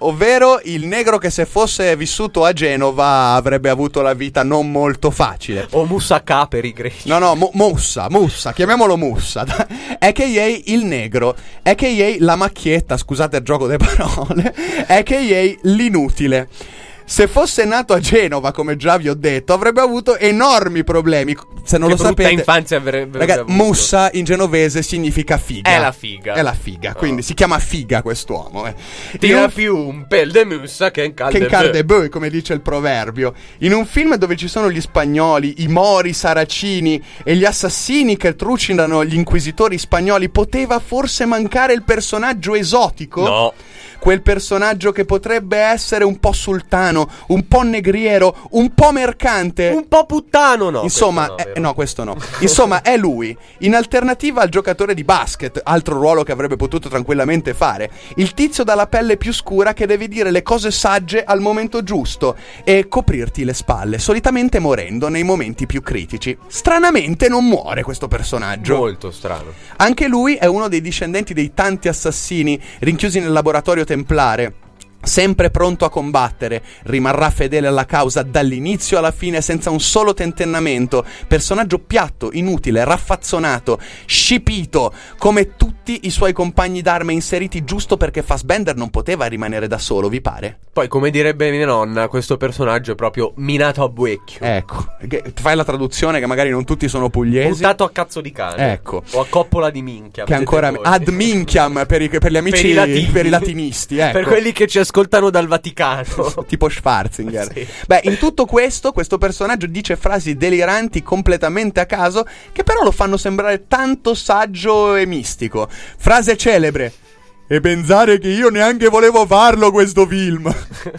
ovvero il negro che se fosse vissuto a Genova avrebbe avuto la vita non molto facile. O Moussaka per i greci. No, Mussa, chiamiamolo Mussa. A.k.a. il negro, a.k.a. la macchietta, scusate il gioco delle parole, a.k.a. l'inutile. Se fosse nato a Genova, come già vi ho detto, avrebbe avuto enormi problemi. Se non Che lo brutta sapete, infanzia avrebbe ragazzi, avuto. Mussa in genovese significa figa. È la figa. È la figa, quindi si chiama figa quest'uomo. Tira più un pel de mussa che in Che carde bue, come dice il proverbio. In un film dove ci sono gli spagnoli, i mori, i saracini e gli assassini che trucidano gli inquisitori spagnoli, poteva forse mancare il personaggio esotico? No. Quel personaggio che potrebbe essere un po' sultano, un po' negriero, un po' mercante. Un po' puttano, no. Insomma, questo no. Insomma, è lui. In alternativa al giocatore di basket, altro ruolo che avrebbe potuto tranquillamente fare. Il tizio dalla pelle più scura che deve dire le cose sagge al momento giusto e coprirti le spalle, solitamente morendo nei momenti più critici. Stranamente non muore questo personaggio. Molto strano. Anche lui è uno dei discendenti dei tanti assassini rinchiusi nel laboratorio templare. Sempre pronto a combattere, rimarrà fedele alla causa dall'inizio alla fine senza un solo tentennamento. Personaggio piatto, inutile, raffazzonato, scipito, come tutti i suoi compagni d'arme inseriti giusto perché Fassbender non poteva rimanere da solo, vi pare? Poi, come direbbe mia nonna, questo personaggio è proprio minato a buecchio. Ecco, fai la traduzione che magari non tutti sono pugliesi. Buttato a cazzo di cane. Ecco. O a coppola di minchia. Che ancora ad minchiam per gli amici, per i latinisti, ecco. Per quelli che ci ascoltano dal Vaticano. Tipo Schwarzenegger. Sì. Beh, in tutto questo personaggio dice frasi deliranti completamente a caso, che però lo fanno sembrare tanto saggio e mistico. Frase celebre: e pensare che io neanche volevo farlo questo film.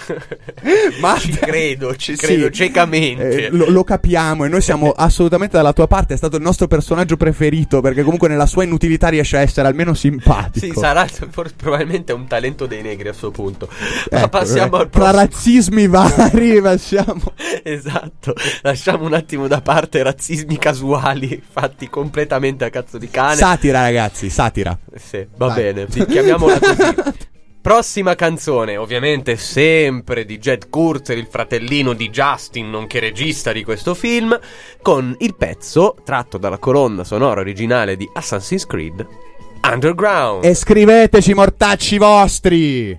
Ma ci credo sì, ciecamente. Lo capiamo e noi siamo assolutamente dalla tua parte. È stato il nostro personaggio preferito perché comunque nella sua inutilità riesce a essere almeno simpatico. Sì, sarà probabilmente un talento dei negri a suo punto. Ma passiamo al tra prossimo. razzismi vari passiamo. Esatto. Lasciamo un attimo da parte razzismi casuali fatti completamente a cazzo di cane. Satira, ragazzi, satira. Sì, va Dai. bene. Chiamiamola così. Prossima canzone, ovviamente sempre di Jed Kurtzer, il fratellino di Justin, nonché regista di questo film, con il pezzo tratto dalla colonna sonora originale di Assassin's Creed, Underground. E scriveteci, mortacci vostri.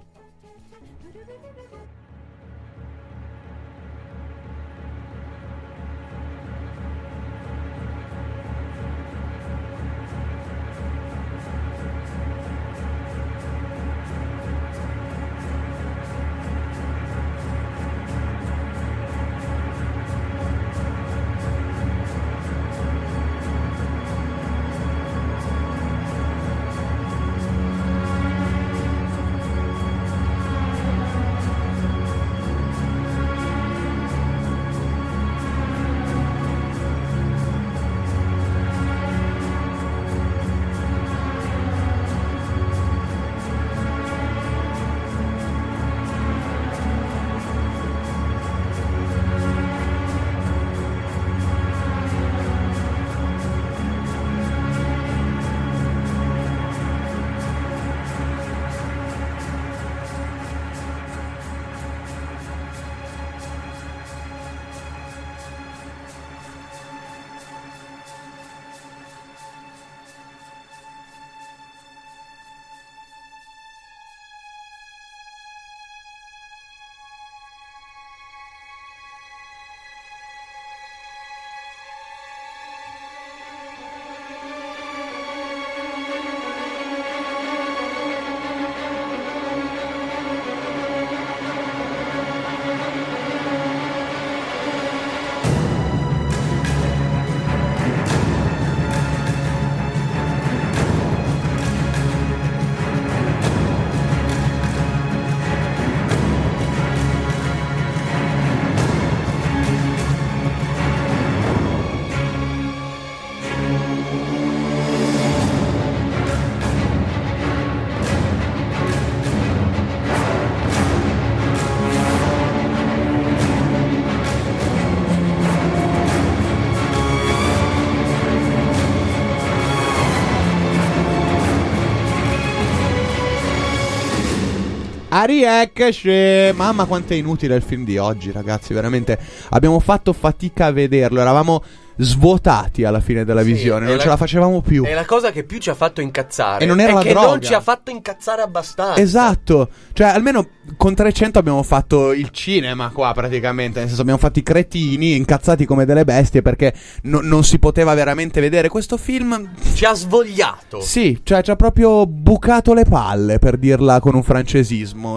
Ariecce. Mamma quanto è inutile il film di oggi, ragazzi. Veramente abbiamo fatto fatica a vederlo. Eravamo svuotati alla fine della visione. Non ce la facevamo più. E la cosa che più ci ha fatto incazzare e non era è la che droga. non ci ha fatto incazzare abbastanza. Esatto. Cioè almeno con 300 abbiamo fatto il cinema qua praticamente. Nel senso abbiamo fatto i cretini incazzati come delle bestie perché non si poteva veramente vedere questo film. Ci ha svogliato. Sì, cioè ci ha proprio bucato le palle, per dirla con un francesismo.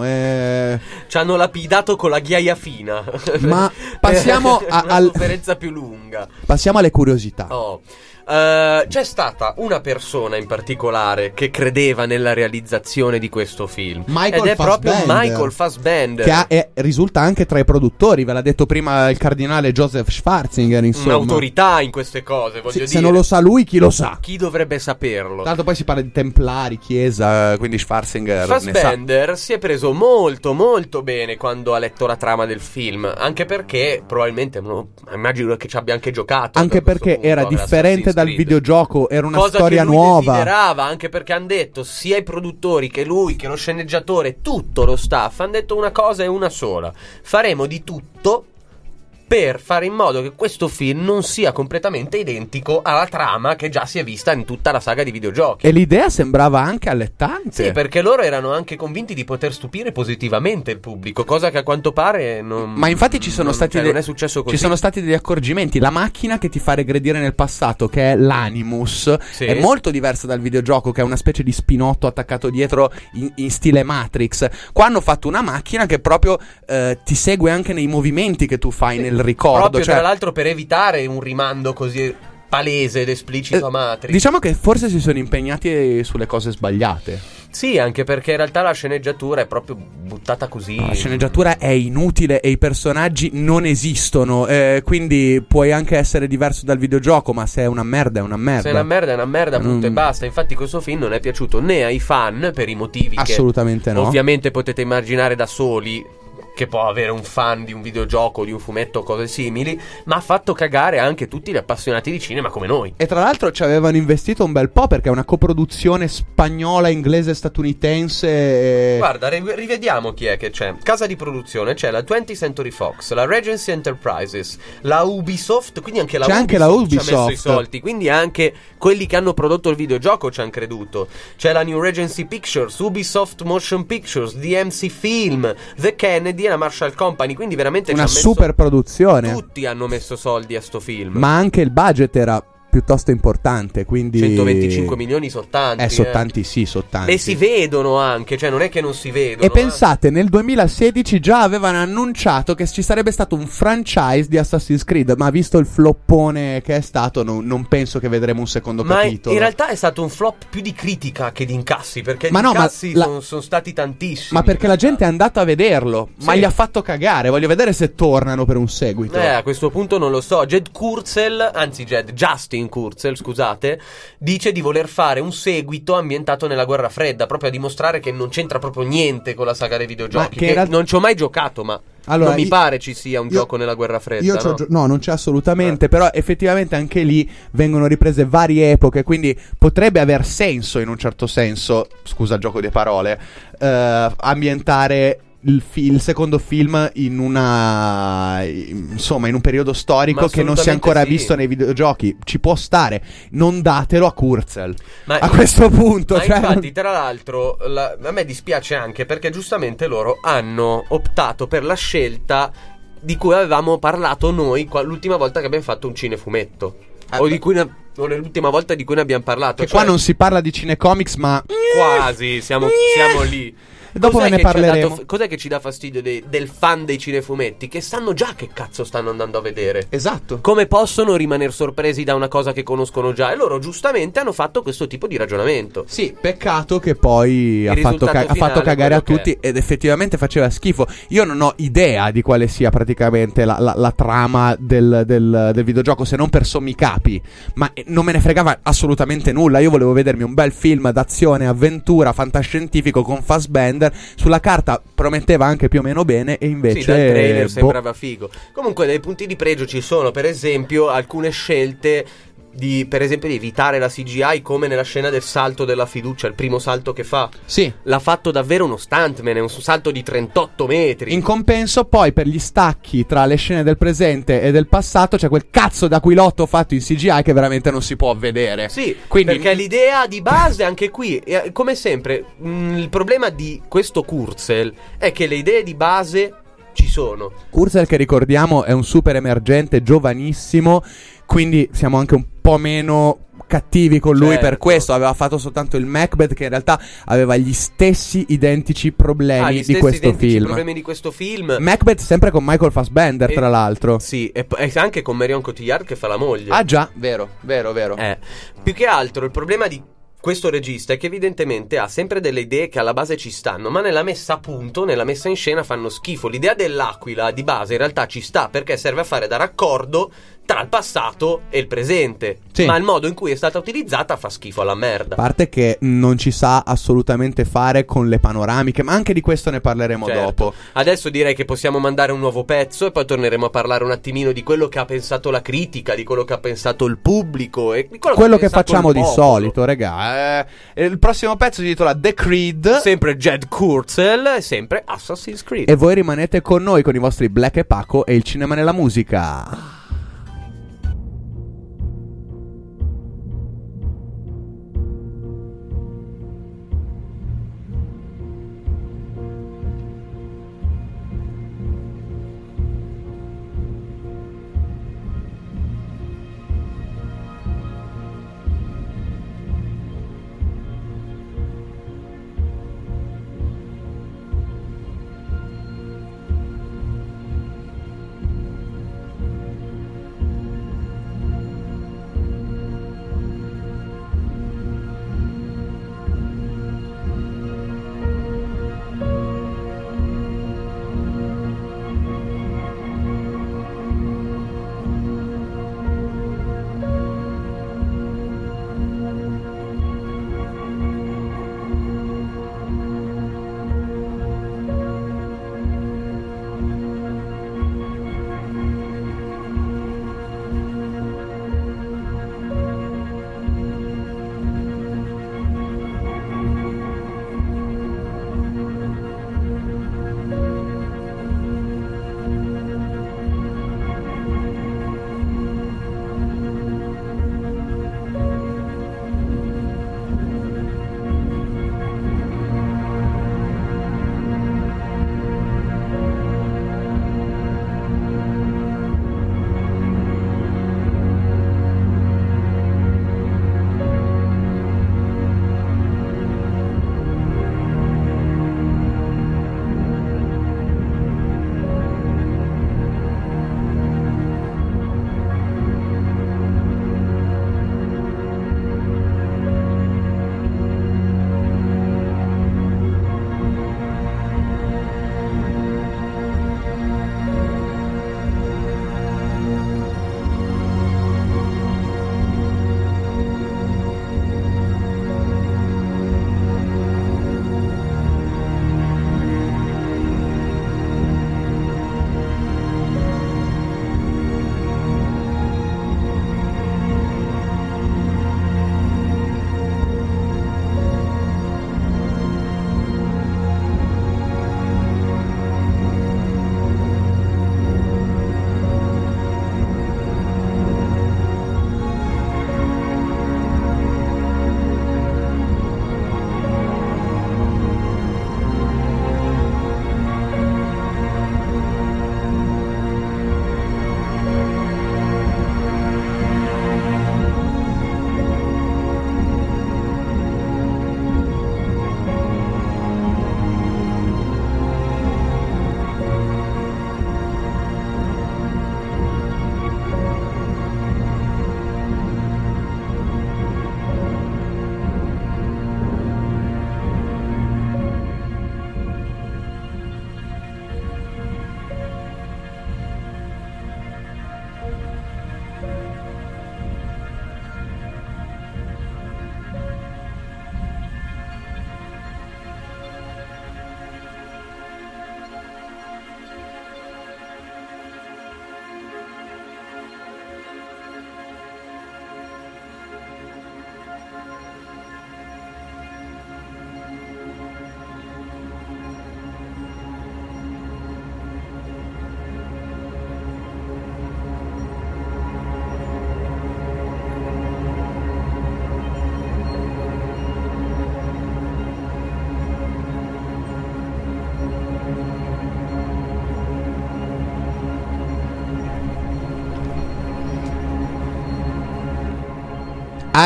Ci hanno lapidato con la ghiaia fina. Ma passiamo una sofferenza più lunga. Passiamo alle curiosità. C'è stata una persona in particolare che credeva nella realizzazione di questo film. Michael ed è proprio Fassbender. Michael Fassbender, Che risulta anche tra i produttori. Ve l'ha detto prima il cardinale Joseph Schwarzinger, insomma. un'autorità in queste cose, voglio dire. Se non lo sa lui, chi lo sa? Chi dovrebbe saperlo? Tanto poi si parla di templari, chiesa, quindi Schwarzinger Fassbender si è preso molto molto bene quando ha letto la trama del film, anche perché probabilmente immagino che ci abbia anche giocato. Anche perché era differente dal videogioco, era una storia che lui nuova. Desiderava, anche perché hanno detto sia i produttori che lui, che lo sceneggiatore, tutto lo staff hanno detto una cosa e una sola: faremo di tutto per fare in modo che questo film non sia completamente identico alla trama che già si è vista in tutta la saga di videogiochi. E l'idea sembrava anche allettante. Sì, perché loro erano anche convinti di poter stupire positivamente il pubblico, cosa che a quanto pare non. Ma infatti ci sono stati non è successo così. Ci sono stati degli accorgimenti. La macchina che ti fa regredire nel passato, che è l'Animus, Sì. è molto diversa dal videogioco, che è una specie di spinotto attaccato dietro in stile Matrix. Qua hanno fatto una macchina che proprio ti segue anche nei movimenti che tu fai nel ricordo. Proprio cioè, tra l'altro per evitare un rimando così palese ed esplicito a Matrix. Diciamo che forse si sono impegnati sulle cose sbagliate. Sì, anche perché in realtà la sceneggiatura è proprio buttata così. La sceneggiatura è inutile e i personaggi non esistono, quindi puoi anche essere diverso dal videogioco, ma se è una merda è una merda. Se è una merda è una merda, punto e basta. Infatti questo film non è piaciuto né ai fan, per i motivi assolutamente che no. ovviamente potete immaginare da soli che può avere un fan di un videogioco, di un fumetto o cose simili, ma ha fatto cagare anche tutti gli appassionati di cinema come noi. E tra l'altro ci avevano investito un bel po' perché è una coproduzione spagnola, inglese, statunitense. Guarda, rivediamo chi è che c'è. Casa di produzione c'è la 20th Century Fox, la Regency Enterprises, la Ubisoft, quindi anche la c'è Ubisoft anche la ci ha messo Ubisoft. i soldi, quindi anche quelli che hanno prodotto il videogioco ci hanno creduto. C'è la New Regency Pictures, Ubisoft Motion Pictures, DMC Film, The Kennedy e la Marshall Company, quindi veramente una ci ha messo, super produzione. tutti hanno messo soldi a sto film. Ma anche il budget era piuttosto importante, quindi 125 milioni sono tanti. sono tanti, sì, sono tanti. E si vedono anche, cioè non è che non si vedono. E pensate, nel 2016 già avevano annunciato che ci sarebbe stato un franchise di Assassin's Creed, ma visto il floppone che è stato, non penso che vedremo un secondo capitolo. In realtà è stato un flop più di critica che di incassi, perché Ma gli no, ma incassi sono stati tantissimi. Ma perché la gente è andata a vederlo, ma Sì. gli ha fatto cagare. Voglio vedere se tornano per un seguito. A questo punto non lo so. Justin Kurzel, scusate, dice di voler fare un seguito ambientato nella guerra fredda, proprio a dimostrare che non c'entra proprio niente con la saga dei videogiochi. Ma che non ci ho mai giocato, ma Allora, non mi pare ci sia un gioco nella guerra fredda. No, non c'è assolutamente. Però effettivamente anche lì vengono riprese varie epoche, quindi potrebbe aver senso in un certo senso, scusa il gioco di parole, ambientare il secondo film in un periodo storico che non si è ancora visto nei videogiochi. Ci può stare. Non datelo a Kurzel a questo punto. Ma infatti, tra l'altro, a me dispiace anche perché giustamente loro hanno optato per la scelta di cui avevamo parlato noi l'ultima volta che abbiamo fatto un cinefumetto. O l'ultima volta di cui ne abbiamo parlato. Che qua non si parla di cinecomics, ma quasi siamo lì. Dopo ve ne parleremo. Cos'è che ci dà fastidio del fan dei cinefumetti? Che sanno già che cazzo stanno andando a vedere. Esatto. Come possono rimanere sorpresi da una cosa che conoscono già? E loro giustamente hanno fatto questo tipo di ragionamento. Sì, peccato che poi ha fatto cagare a tutti ed effettivamente faceva schifo. Io non ho idea di quale sia praticamente la trama del videogioco, se non per sommi capi. Ma non me ne fregava assolutamente nulla. Io volevo vedermi un bel film d'azione, avventura, fantascientifico con Fassbender. Sulla carta prometteva anche più o meno bene, e invece sì, dal trailer sembrava figo. Comunque dei punti di pregio ci sono, per esempio alcune scelte per esempio di evitare la CGI, come nella scena del salto della fiducia, il primo salto che fa. Sì. L'ha fatto davvero uno stuntman, è un salto di 38 metri. In compenso poi per gli stacchi tra le scene del presente e del passato c'è quel cazzo d'aquilotto fatto in CGI che veramente non si può vedere. Sì, quindi perché l'idea di base anche qui, come sempre, il problema di questo Kurzel è che le idee di base ci sono. Kurzel, che ricordiamo è un super emergente, giovanissimo, quindi siamo anche un po' meno cattivi con lui. Certo. Per questo aveva fatto soltanto il Macbeth, che in realtà aveva gli stessi identici problemi Gli di stessi questo identici film. problemi di questo film. Macbeth sempre con Michael Fassbender, tra l'altro. Sì, e anche con Marion Cotillard che fa la moglie. Ah già, vero. Più che altro il problema di questo regista è che evidentemente ha sempre delle idee che alla base ci stanno, ma nella messa a punto, nella messa in scena fanno schifo. L'idea dell'aquila di base in realtà ci sta, perché serve a fare da raccordo tra il passato e il presente. Sì. Ma il modo in cui è stata utilizzata fa schifo alla merda. A parte che non ci sa assolutamente fare con le panoramiche, ma anche di questo ne parleremo Certo. dopo. Adesso direi che possiamo mandare un nuovo pezzo e poi torneremo a parlare un attimino di quello che ha pensato la critica, di quello che ha pensato il pubblico e di Quello ha che pensato facciamo il di popolo. solito, regà. Il prossimo pezzo si intitola The Creed. Sempre Jed Kurzel e sempre Assassin's Creed. E voi rimanete con noi con i vostri Black e Paco e il cinema nella musica.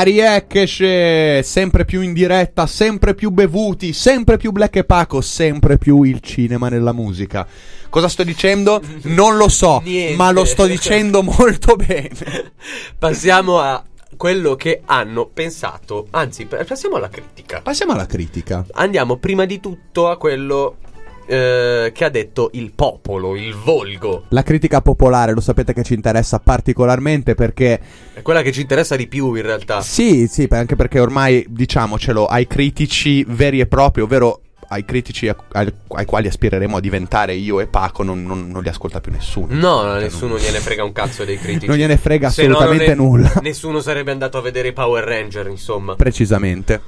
Cari Ekesce, sempre più in diretta, sempre più bevuti, sempre più Black e Paco, sempre più il cinema nella musica. Cosa sto dicendo? Non lo so, Niente. ma lo sto dicendo molto bene. Passiamo a quello che hanno pensato. Anzi, passiamo alla critica. Passiamo alla critica. Andiamo prima di tutto a quello che ha detto il popolo, il volgo. La critica popolare, lo sapete che ci interessa particolarmente perché... È quella che ci interessa di più in realtà. Sì, anche perché ormai, diciamocelo, ai critici veri e propri, ovvero ai critici ai quali aspireremo a diventare io e Paco, non li ascolta più nessuno. No, nessuno gliene frega un cazzo dei critici. Non gliene frega Se no, assolutamente nulla. Nessuno sarebbe andato a vedere i Power Ranger, insomma. Precisamente.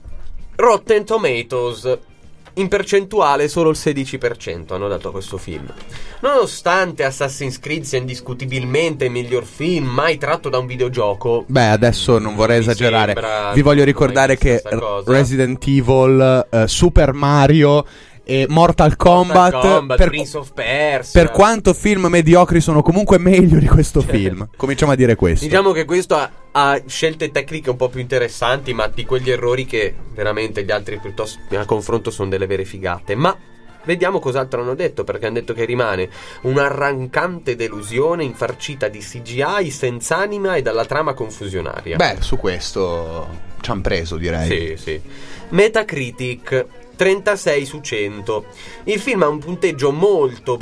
Rotten Tomatoes. In percentuale solo il 16% hanno dato a questo film. Nonostante Assassin's Creed sia indiscutibilmente il miglior film mai tratto da un videogioco. Beh, adesso non vorrei mi esagerare. sembra Vi voglio mai ricordare vista che sta cosa. Resident Evil, Super Mario e Mortal Kombat, Prince of Persia. per quanto film mediocri sono comunque meglio di questo film. Cominciamo a dire questo. Diciamo che questo ha scelte tecniche un po' più interessanti, ma di quegli errori che veramente gli altri piuttosto a confronto sono delle vere figate. Ma vediamo cos'altro hanno detto, perché hanno detto che rimane un'arrancante delusione infarcita di CGI senza anima e dalla trama confusionaria. Beh, su questo ci han preso, direi. Sì. Metacritic 36 su 100. Il film ha un punteggio molto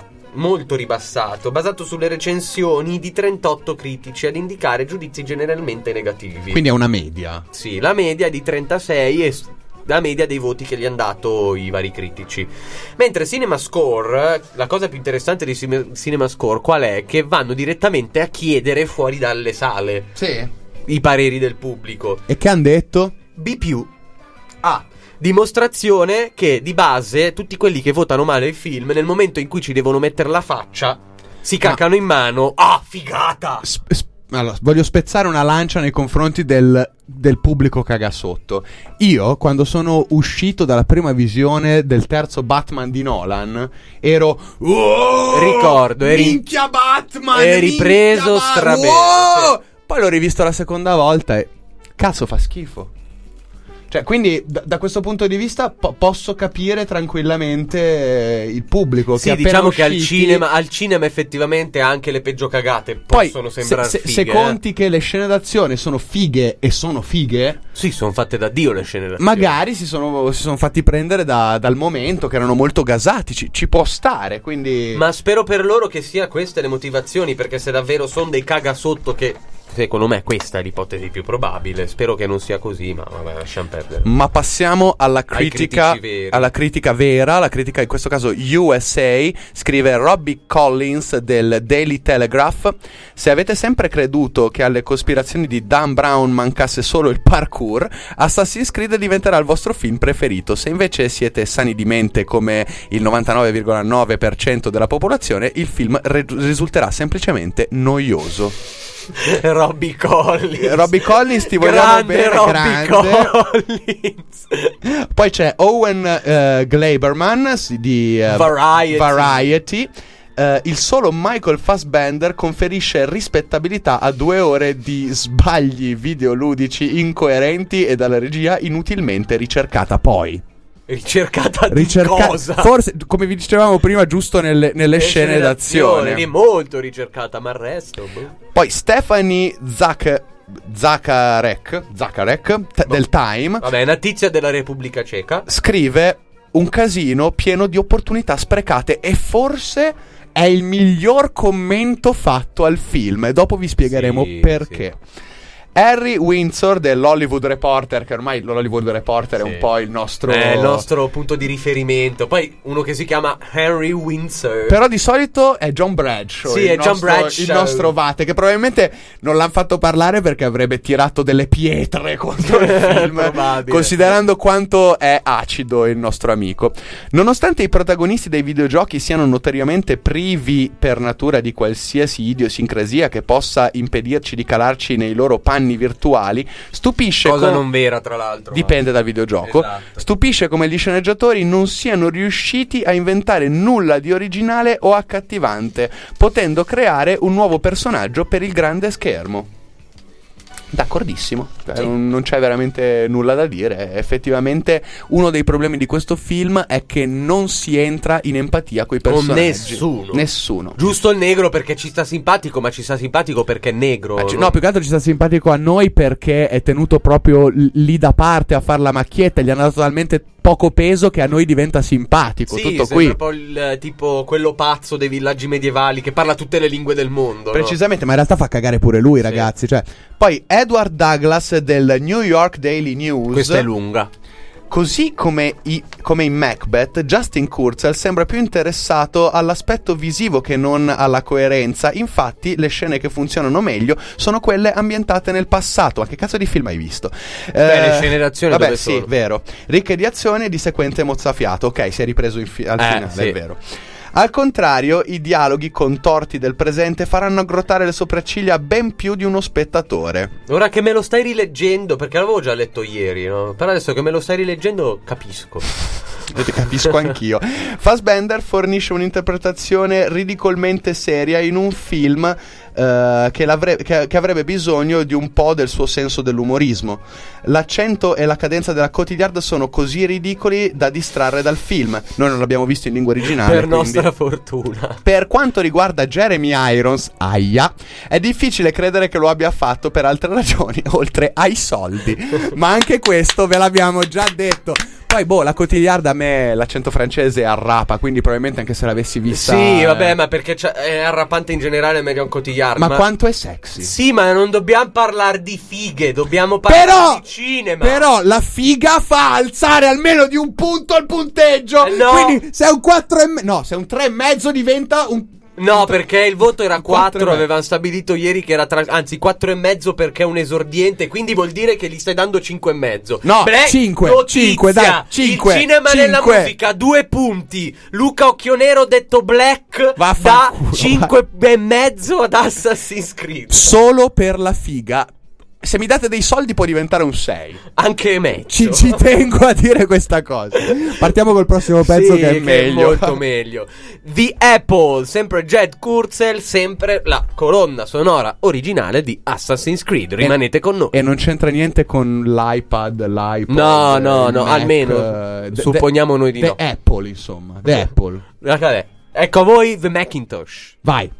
ribassato, basato sulle recensioni di 38 critici ad indicare giudizi generalmente negativi. Quindi è una media. Sì, la media è di 36 e la media dei voti che gli hanno dato i vari critici. Mentre CinemaScore, la cosa più interessante di CinemaScore qual è? Che vanno direttamente a chiedere fuori dalle sale Sì. i pareri del pubblico. E che han detto? B+. Dimostrazione che di base tutti quelli che votano male il film, nel momento in cui ci devono mettere la faccia, si cacano in mano. Ah, figata! Allora, voglio spezzare una lancia nei confronti del pubblico cagasotto. Io, quando sono uscito dalla prima visione del terzo Batman di Nolan, ero... Ricordo, minchia Batman! eri preso strabene. Wow! Poi l'ho rivisto la seconda volta e... cazzo, fa schifo. Cioè, quindi da questo punto di vista posso capire tranquillamente il pubblico. Sì, che diciamo che usciti... al cinema effettivamente anche le peggio cagate Poi, possono sembrare fighe. se conti che le scene d'azione sono fighe e sono fighe, sì, sono fatte da Dio le scene d'azione. magari si sono fatti prendere dal momento che erano molto gasati. Ci può stare, quindi... Ma spero per loro che sia queste le motivazioni, perché se davvero sono dei cagasotto, che secondo me questa è l'ipotesi più probabile, spero che non sia così, ma vabbè, lasciamo perdere. Ma passiamo alla critica, alla critica vera, la critica in questo caso USA. Scrive Robbie Collins del Daily Telegraph: se avete sempre creduto che alle cospirazioni di Dan Brown mancasse solo il parkour, Assassin's Creed diventerà il vostro film preferito. Se invece siete sani di mente come il 99,9% della popolazione, il film risulterà semplicemente noioso. Robbie Collins, ti vogliamo bene, Robbie Collins. Poi c'è Owen Gleiberman di Variety. Il solo Michael Fassbender conferisce rispettabilità a 2 ore di sbagli videoludici incoerenti e dalla regia inutilmente ricercata. Poi ricercata cosa? Forse, come vi dicevamo prima, giusto nelle scene d'azione. È molto ricercata, ma il resto Poi Stephanie Zacharek del Time, vabbè, è una tizia della Repubblica Ceca, scrive: un casino pieno di opportunità sprecate, e forse è il miglior commento fatto al film, e dopo vi spiegheremo perché. Sì. Harry Windsor dell'Hollywood Reporter, che ormai l'Hollywood Reporter è un po' il nostro punto di riferimento. Poi uno che si chiama Henry Windsor, però di solito è John Bradshaw, il nostro Vate, che probabilmente non l'hanno fatto parlare perché avrebbe tirato delle pietre contro il film, considerando quanto è acido il nostro amico. Nonostante i protagonisti dei videogiochi siano notoriamente privi per natura di qualsiasi idiosincrasia che possa impedirci di calarci nei loro panni virtuali, stupisce cosa non vera, tra l'altro, dipende dal videogioco. Esatto. Stupisce come gli sceneggiatori non siano riusciti a inventare nulla di originale o accattivante, potendo creare un nuovo personaggio per il grande schermo. D'accordissimo, non c'è veramente nulla da dire. Effettivamente uno dei problemi di questo film è che non si entra in empatia coi personaggi. Con nessuno. Giusto il negro perché ci sta simpatico, ma ci sta simpatico perché è negro. No, più che altro ci sta simpatico a noi perché è tenuto proprio lì da parte a fare la macchietta. Gli hanno dato talmente poco peso che a noi diventa simpatico. Sì, tutto qui. Un po' tipo quello pazzo dei villaggi medievali che parla tutte le lingue del mondo. Precisamente, no? Ma in realtà fa cagare pure lui, ragazzi. Cioè, poi Edward Douglas del New York Daily News. Questa è lunga. Così come in Macbeth, Justin Kurzel sembra più interessato all'aspetto visivo che non alla coerenza. Infatti, le scene che funzionano meglio sono quelle ambientate nel passato. Ma che cazzo di film hai visto? Le scene d'azione vabbè, dove sì, sono? Vero. Ricche di azione e di sequenze mozzafiato. Ok, si è ripreso al finale, sì. è vero. Al contrario, i dialoghi contorti del presente faranno aggrottare le sopracciglia ben più di uno spettatore. Ora che me lo stai rileggendo, perché l'avevo già letto ieri, no? Però adesso che me lo stai rileggendo capisco. Capisco anch'io. Fassbender fornisce un'interpretazione ridicolmente seria in un film che avrebbe bisogno di un po' del suo senso dell'umorismo. L'accento e la cadenza della Cotillard sono così ridicoli da distrarre dal film. Noi non l'abbiamo visto in lingua originale. Per nostra fortuna. Per quanto riguarda Jeremy Irons, è difficile credere che lo abbia fatto per altre ragioni oltre ai soldi. Ma anche questo ve l'abbiamo già detto. Poi, la Cotillard a me l'accento francese arrapa, quindi probabilmente anche se l'avessi vista... Sì, vabbè, ma perché è arrapante in generale meglio un Cotillard. Ma quanto è sexy. Sì, ma non dobbiamo parlare di fighe, dobbiamo parlare di cinema. Però la figa fa alzare almeno di un punto il punteggio. No. Quindi se è un 4,5... No, se è un 3,5 diventa un... No, perché il voto era 4, 4,5. avevano stabilito ieri che era anzi 4,5 perché è un esordiente, quindi vuol dire che gli stai dando 5,5. No, 5, dai, 5. Il cinema nella musica, 2 punti. Luca Occhionero detto Black da 5,5 ad Assassin's Creed. Solo per la figa. Se mi date dei soldi può diventare un 6. Anche me. Ci tengo a dire questa cosa. Partiamo col prossimo pezzo che è meglio. È molto meglio. The Apple, sempre Jed Kurzel, sempre la colonna sonora originale di Assassin's Creed. Rimanete con noi. E non c'entra niente con l'iPad, l'iPod. No, Mac, almeno supponiamo noi di no. The Apple, insomma. The Apple. Ecco a voi The Macintosh. Vai.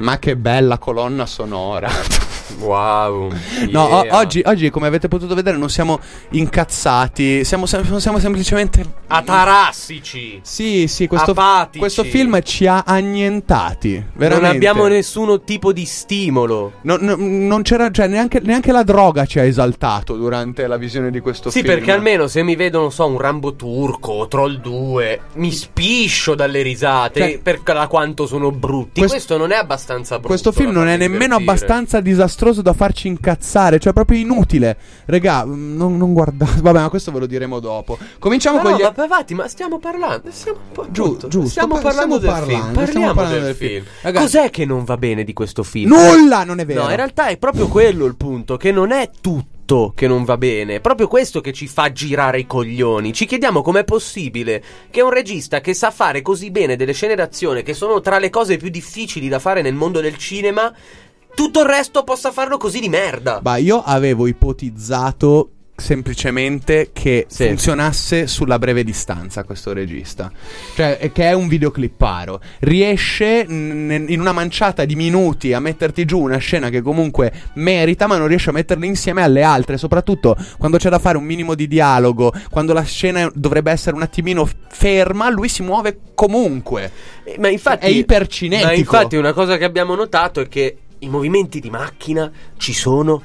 Ma che bella colonna sonora. Wow. No, Yeah. oggi, come avete potuto vedere, non siamo incazzati. Siamo semplicemente atarassici. Sì, apatici. questo film ci ha annientati. Veramente. Non abbiamo nessun tipo di stimolo. Non c'era, cioè, neanche la droga ci ha esaltato durante la visione di questo Sì, film. perché almeno se mi vedo, non so, un Rambo turco o Troll 2, mi spiscio dalle risate, Cioè, per quanto sono brutti. Questo non è abbastanza brutto. Questo film non è nemmeno abbastanza disastroso da farci incazzare, cioè proprio inutile. Regà, non guardate. Vabbè, ma questo ve lo diremo dopo. Cominciamo con gli... ma stiamo parlando. Giusto, Stiamo parlando del film. Parliamo del film. Ragazzi, cos'è che non va bene di questo film? Nulla, non è vero. No, in realtà è proprio quello il punto, che non è tutto che non va bene, è proprio questo che ci fa girare i coglioni. Ci chiediamo com'è possibile che un regista che sa fare così bene delle scene d'azione, che sono tra le cose più difficili da fare nel mondo del cinema, tutto il resto possa farlo così di merda. Ma io avevo ipotizzato semplicemente che funzionasse sulla breve distanza questo regista, cioè che è un videoclipparo, riesce in una manciata di minuti a metterti giù una scena che comunque merita, ma non riesce a metterla insieme alle altre, soprattutto quando c'è da fare un minimo di dialogo, quando la scena dovrebbe essere un attimino ferma, lui si muove comunque. Ma infatti è ipercinetico. Ma infatti una cosa che abbiamo notato è che i movimenti di macchina ci sono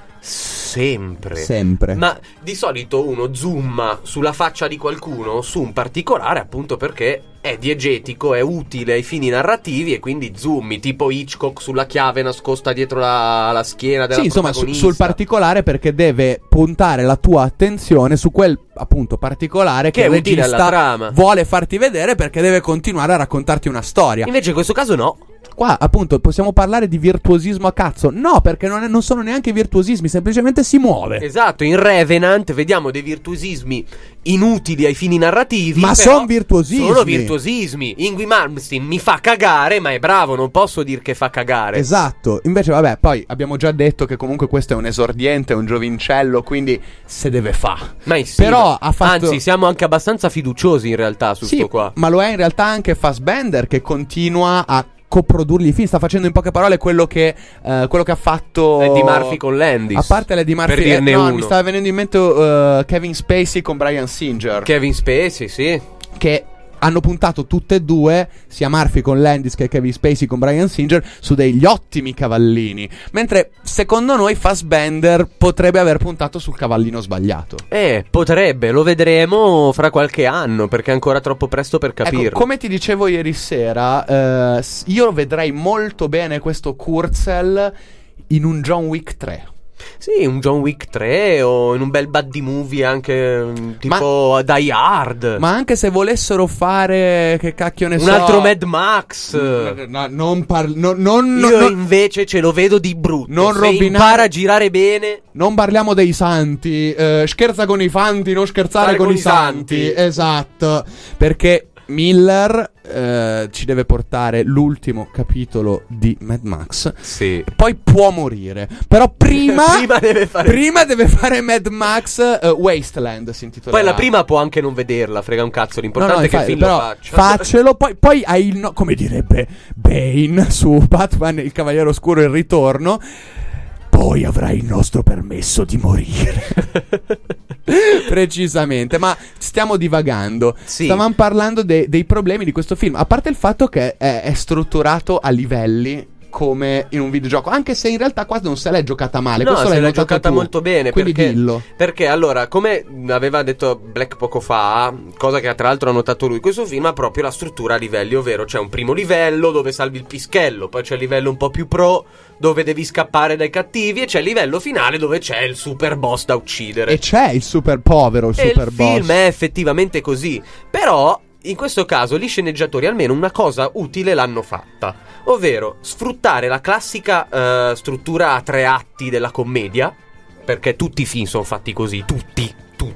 sempre. Ma di solito uno zooma sulla faccia di qualcuno, su un particolare, appunto perché è diegetico, è utile ai fini narrativi, e quindi zoomi, tipo Hitchcock sulla chiave nascosta dietro la schiena della protagonista. Insomma, sul particolare, perché deve puntare la tua attenzione su quel, appunto, particolare che il regista vuole farti vedere, perché deve continuare a raccontarti una storia. Invece in questo caso no. Qua, appunto, possiamo parlare di virtuosismo a cazzo. No, perché non sono neanche virtuosismi, semplicemente si muove. Esatto, in Revenant vediamo dei virtuosismi inutili ai fini narrativi, ma sono virtuosismi. Sono virtuosismi. Ingrid Malmsteen mi fa cagare, ma è bravo, non posso dire che fa cagare. Esatto. Invece, vabbè, poi abbiamo già detto che comunque questo è un esordiente, un giovincello, quindi se deve fa. Ma sì, però ha fatto... Anzi, siamo anche abbastanza fiduciosi in realtà su sto qua. Ma lo è in realtà anche Fassbender, che continua a coprodurli i film, sta facendo in poche parole quello che ha fatto Eddie Murphy con Landis. A parte l'Eddie Murphy, per dirne uno. Mi stava venendo in mente Kevin Spacey con Bryan Singer. Kevin Spacey, sì. Che hanno puntato tutte e due, sia Murphy con Landis che Kevin Spacey con Bryan Singer, su degli ottimi cavallini. Mentre secondo noi Fassbender potrebbe aver puntato sul cavallino sbagliato. Potrebbe, lo vedremo fra qualche anno, perché è ancora troppo presto per capirlo. Ecco, come ti dicevo ieri sera, io vedrei molto bene questo Kurzel in un John Wick 3. Sì, un John Wick 3 o in un bel buddy movie anche tipo Die Hard. Ma anche se volessero fare, che cacchio ne so, un altro Mad Max. Io invece ce lo vedo di brutto. Non se impara a girare bene. Non parliamo dei santi. Scherza con i fanti, non scherzare con i santi. Esatto. Perché Miller ci deve portare l'ultimo capitolo di Mad Max. Sì. Poi può morire. Però prima deve fare Mad Max Wasteland, si intitolerà. Poi la prima può anche non vederla, frega un cazzo. L'importante è che il film lo faccia. Faccelo. Poi hai il come direbbe Bane su Batman, il Cavaliere Oscuro, il ritorno. Poi avrai il nostro permesso di morire. Precisamente. Ma stiamo divagando. Sì. Stavamo parlando dei problemi di questo film. A parte il fatto che è strutturato a livelli come in un videogioco, anche se in realtà qua non se l'è giocata male. No, se l'è giocata molto bene. Quindi dillo. Perché allora, come aveva detto Black poco fa, cosa che tra l'altro ha notato lui, questo film ha proprio la struttura a livelli, ovvero c'è un primo livello dove salvi il pischello, poi c'è il livello un po' più pro dove devi scappare dai cattivi, e c'è il livello finale dove c'è il super boss da uccidere. E c'è il super povero, il super boss. Il film è effettivamente così. Però in questo caso gli sceneggiatori almeno una cosa utile l'hanno fatta, ovvero sfruttare la classica struttura a 3 atti della commedia, perché tutti i film sono fatti così, tutti.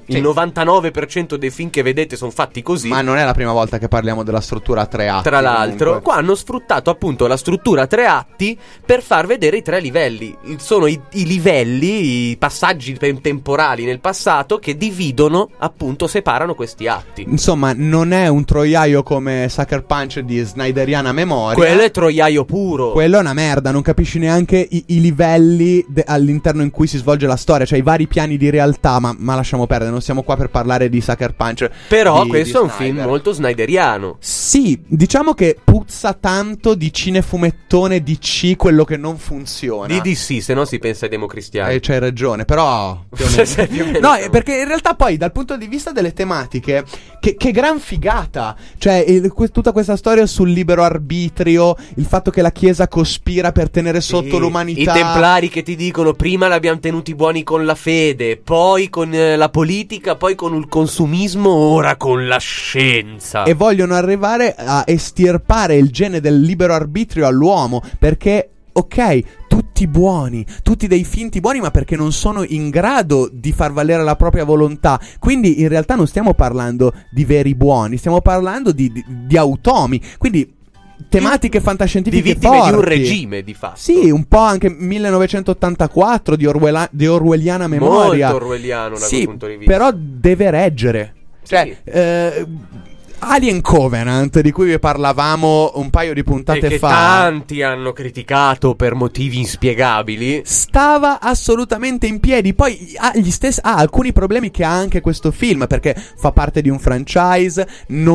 Il 99% dei film che vedete sono fatti così. Ma non è la prima volta che parliamo della struttura a 3 atti. Tra l'altro, comunque. qua hanno sfruttato appunto la struttura a 3 atti per far vedere i 3 livelli. Sono i livelli, i passaggi temporali nel passato che dividono, appunto, separano questi atti. Insomma, non è un troiaio come Sucker Punch di snyderiana memoria. Quello è troiaio puro. Quello è una merda, non capisci neanche i livelli all'interno in cui si svolge la storia, cioè i vari piani di realtà, ma lasciamo perdere, non siamo qua per parlare di Sucker Punch. Però questo è un Snyder. film molto snyderiano. Sì, diciamo che puzza tanto di cinefumettone DC, quello che non funziona. Di DC, se no si pensa ai democristiani. C'hai ragione, però più o meno. Più o meno No, siamo. perché in realtà poi dal punto di vista delle tematiche, che gran figata. Cioè, tutta questa storia sul libero arbitrio, il fatto che la Chiesa cospira per tenere sotto l'umanità. I templari che ti dicono prima l'abbiamo tenuti buoni con la fede, poi con la politica, poi con il consumismo, ora con la scienza. E vogliono arrivare a estirpare il gene del libero arbitrio all'uomo, perché ok, tutti buoni, tutti dei finti buoni, ma perché non sono in grado di far valere la propria volontà. Quindi in realtà non stiamo parlando di veri buoni, stiamo parlando di automi. Quindi tematiche fantascientifiche di vittime forti. di un regime, di fatto. Sì, un po' anche 1984 di orwelliana memoria. Molto orwelliano da quel Sì, punto di vista. però deve reggere. Cioè, Alien Covenant, di cui vi parlavamo un paio di puntate e che fa, tanti hanno criticato per motivi inspiegabili, stava assolutamente in piedi. Poi ha alcuni problemi che ha anche questo film, perché fa parte di un franchise,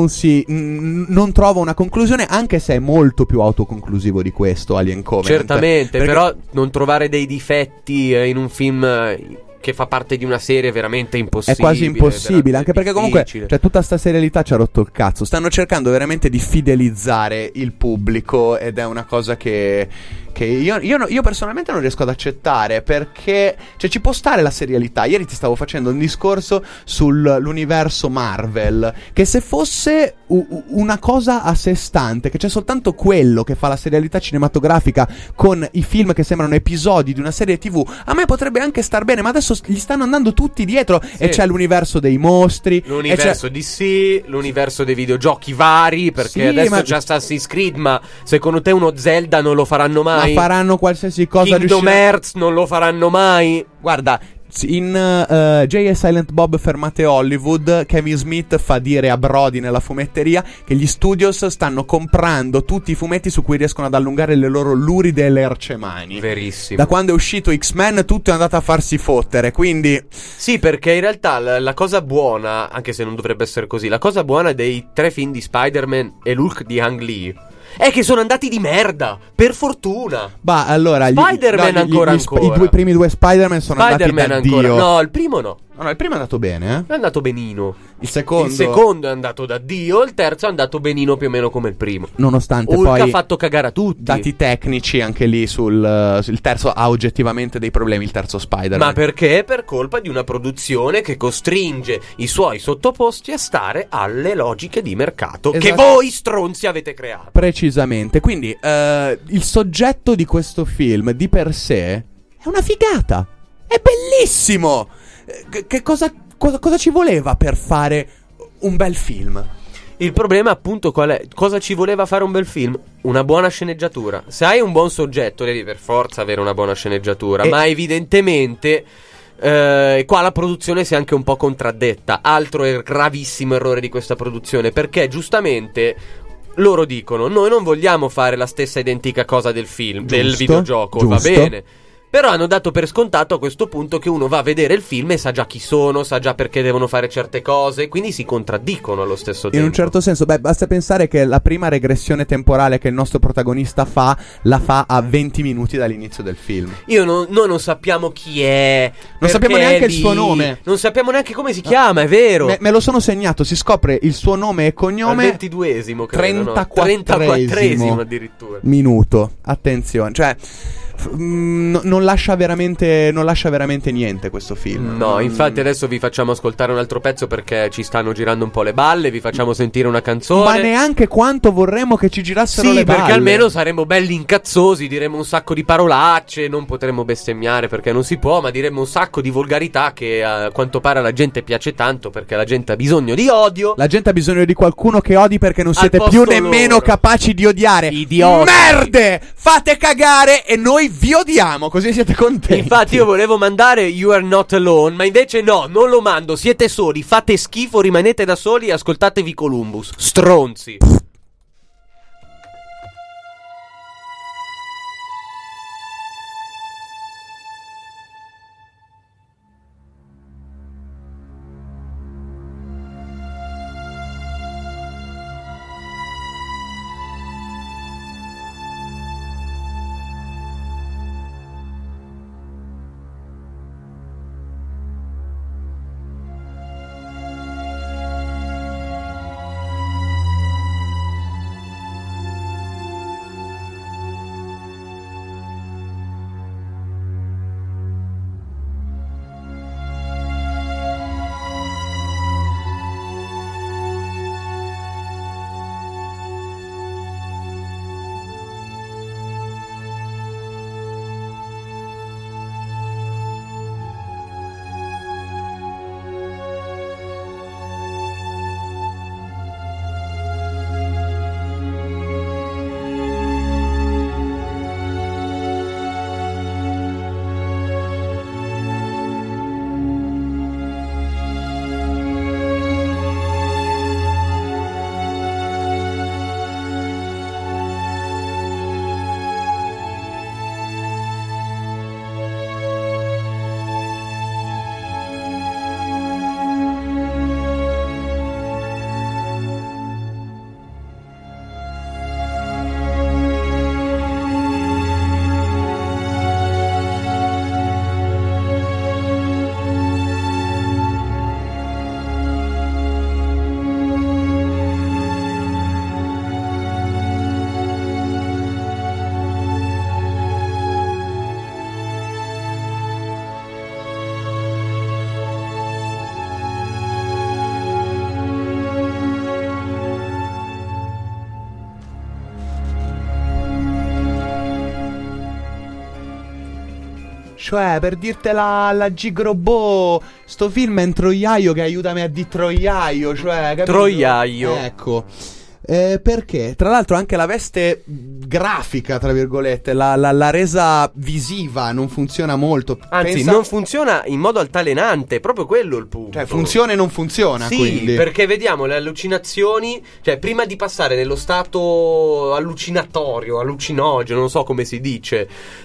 non trova una conclusione, anche se è molto più autoconclusivo di questo Alien Covenant. certamente, Perché- però non trovare dei difetti in un film che fa parte di una serie veramente È impossibile. quasi impossibile, veramente anche perché comunque, difficile. cioè, tutta sta serialità ci ha rotto il cazzo. Stanno cercando veramente di fidelizzare il pubblico, ed è una cosa che io personalmente non riesco ad accettare, perché cioè, ci può stare la serialità. Ieri ti stavo facendo un discorso sull'universo Marvel, che se fosse una cosa a sé stante, che c'è soltanto quello che fa la serialità cinematografica con i film che sembrano episodi di una serie TV, a me potrebbe anche star bene, ma adesso gli stanno andando tutti dietro. Sì. E c'è l'universo dei mostri, L'universo DC, l'universo dei videogiochi vari, perché Sì, adesso ma- c'è Assassin's Creed, ma secondo te uno Zelda non lo faranno mai? ma faranno qualsiasi cosa. Kingdom Hearts non lo faranno mai? Guarda, in J.A. Silent Bob Fermate Hollywood, Kevin Smith fa dire a Brody nella fumetteria che gli studios stanno comprando tutti i fumetti su cui riescono ad allungare le loro luride lercemani. Verissimo. Da quando è uscito X-Men tutto è andato a farsi fottere, quindi Sì, perché in realtà la cosa buona, anche se non dovrebbe essere così, la cosa buona dei 3 film di Spider-Man e Hulk di Ang Lee è che sono andati di merda, per fortuna. bah, allora Spider-Man ancora. I primi due Spider-Man sono Spider-Man andati da ancora. Dio. No, il primo no. No, il primo è andato bene, È andato benino. Il secondo, Il secondo è andato da Dio, il terzo è andato benino più o meno come il primo. nonostante Hulk poi ha fatto cagare a tutti. dati tecnici anche lì il terzo ha oggettivamente dei problemi, il terzo Spider-Man. Ma perché? Per colpa di una produzione che costringe i suoi sottoposti a stare alle logiche di mercato che Esatto. voi stronzi avete creato. Precisamente. Quindi il soggetto di questo film di per sé è una figata. È bellissimo. Che cosa ci voleva per fare un bel film? Il problema appunto qual è? Cosa ci voleva fare un bel film? Una buona sceneggiatura. Se hai un buon soggetto devi per forza avere una buona sceneggiatura. Ma evidentemente qua la produzione si è anche un po' contraddetta. Altro gravissimo errore di questa produzione, perché giustamente loro dicono: noi non vogliamo fare la stessa identica cosa del film, del Giusto, videogioco, va giusto. bene. Però hanno dato per scontato a questo punto che uno va a vedere il film e sa già chi sono, sa già perché devono fare certe cose, quindi si contraddicono allo stesso tempo. In un certo senso, basta pensare che la prima regressione temporale che il nostro protagonista la fa a 20 minuti dall'inizio del film. Noi non sappiamo chi è. Non sappiamo perché neanche è il suo nome. Non sappiamo neanche come si chiama, è vero. Me lo sono segnato, si scopre il suo nome e cognome Al 22esimo, credo, no? 34esimo 34esimo addirittura. minuto. Attenzione, cioè non lascia veramente niente questo film. No, infatti adesso vi facciamo ascoltare un altro pezzo perché ci stanno girando un po' le balle, vi facciamo sentire una canzone. Ma neanche quanto vorremmo che ci girassero le balle. Sì, perché almeno saremmo belli incazzosi, diremmo un sacco di parolacce, non potremmo bestemmiare perché non si può, ma diremmo un sacco di volgarità che a quanto pare alla gente piace tanto perché la gente ha bisogno di odio. La gente ha bisogno di qualcuno che odi perché non siete più nemmeno capaci di odiare. Idioti. Merde! Fate cagare e noi vi odiamo, così siete contenti. Infatti io volevo mandare You Are Not Alone, ma invece no, non lo mando, siete soli, fate schifo, rimanete da soli e ascoltatevi Columbus. Stronzi. Cioè, per dirtela la Gigrobò, sto film è un troiaio che aiutami a di troiaio, cioè, capito? Troiaio. Ecco. Perché? Tra l'altro anche la veste grafica, tra virgolette, la resa visiva non funziona molto. Anzi, non funziona in modo altalenante, è proprio quello il punto. Cioè, funziona e non funziona, sì, quindi. Perché vediamo le allucinazioni, cioè prima di passare nello stato allucinatorio, allucinogeno, non so come si dice,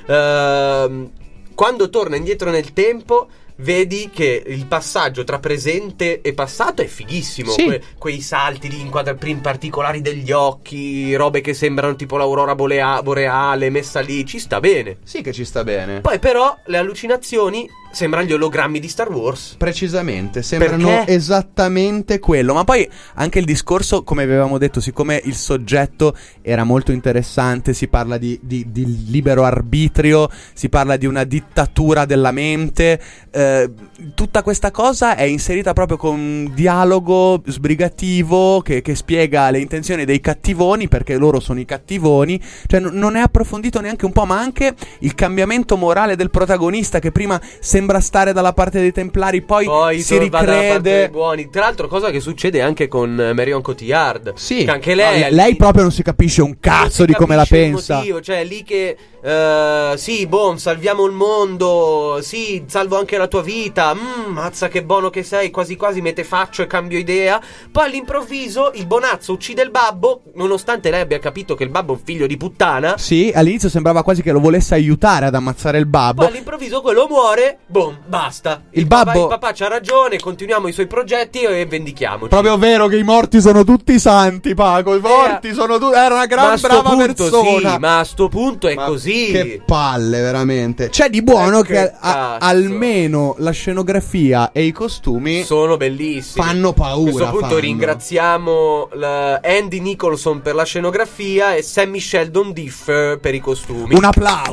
quando torna indietro nel tempo vedi che il passaggio tra presente e passato è fighissimo. Sì. Quei salti di inquadrature particolari degli occhi, robe che sembrano tipo l'aurora boreale messa lì, ci sta bene. Sì che ci sta bene. Poi però le allucinazioni sembrano gli ologrammi di Star Wars. Precisamente, sembrano Perché? esattamente quello. Ma poi anche il discorso, come avevamo detto, siccome il soggetto era molto interessante, si parla di libero arbitrio, si parla di una dittatura della mente, tutta questa cosa è inserita proprio con un dialogo sbrigativo che spiega le intenzioni dei cattivoni, perché loro sono i cattivoni. Cioè non è approfondito neanche un po', ma anche il cambiamento morale del protagonista, che prima sembra stare dalla parte dei Templari, poi si va dalla parte dei ricrede. buoni. Tra l'altro, cosa che succede anche con Marion Cotillard. Sì, che anche lei, lei proprio non si capisce un cazzo di come la pensa. Motivo, cioè lì che sì, boh, salviamo il mondo, sì, salvo anche la tua vita, mazza che buono che sei, quasi quasi me te faccio e cambio idea. Poi all'improvviso il bonazzo uccide il babbo, nonostante lei abbia capito che il babbo è un figlio di puttana. Sì, all'inizio sembrava quasi che lo volesse aiutare ad ammazzare il babbo. Poi all'improvviso quello muore, boom, basta. Il papà c'ha ragione, continuiamo i suoi progetti e vendichiamoci. Proprio vero che i morti sono tutti santi, Paco. I morti sono tutti. Era una gran brava persona. Sì, ma a sto punto è così. Che palle, veramente. C'è di buono che almeno la scenografia e i costumi sono bellissimi. Fanno paura. A questo punto ringraziamo Andy Nicholson per la scenografia e Sammy Sheldon Differ per i costumi. Un applauso.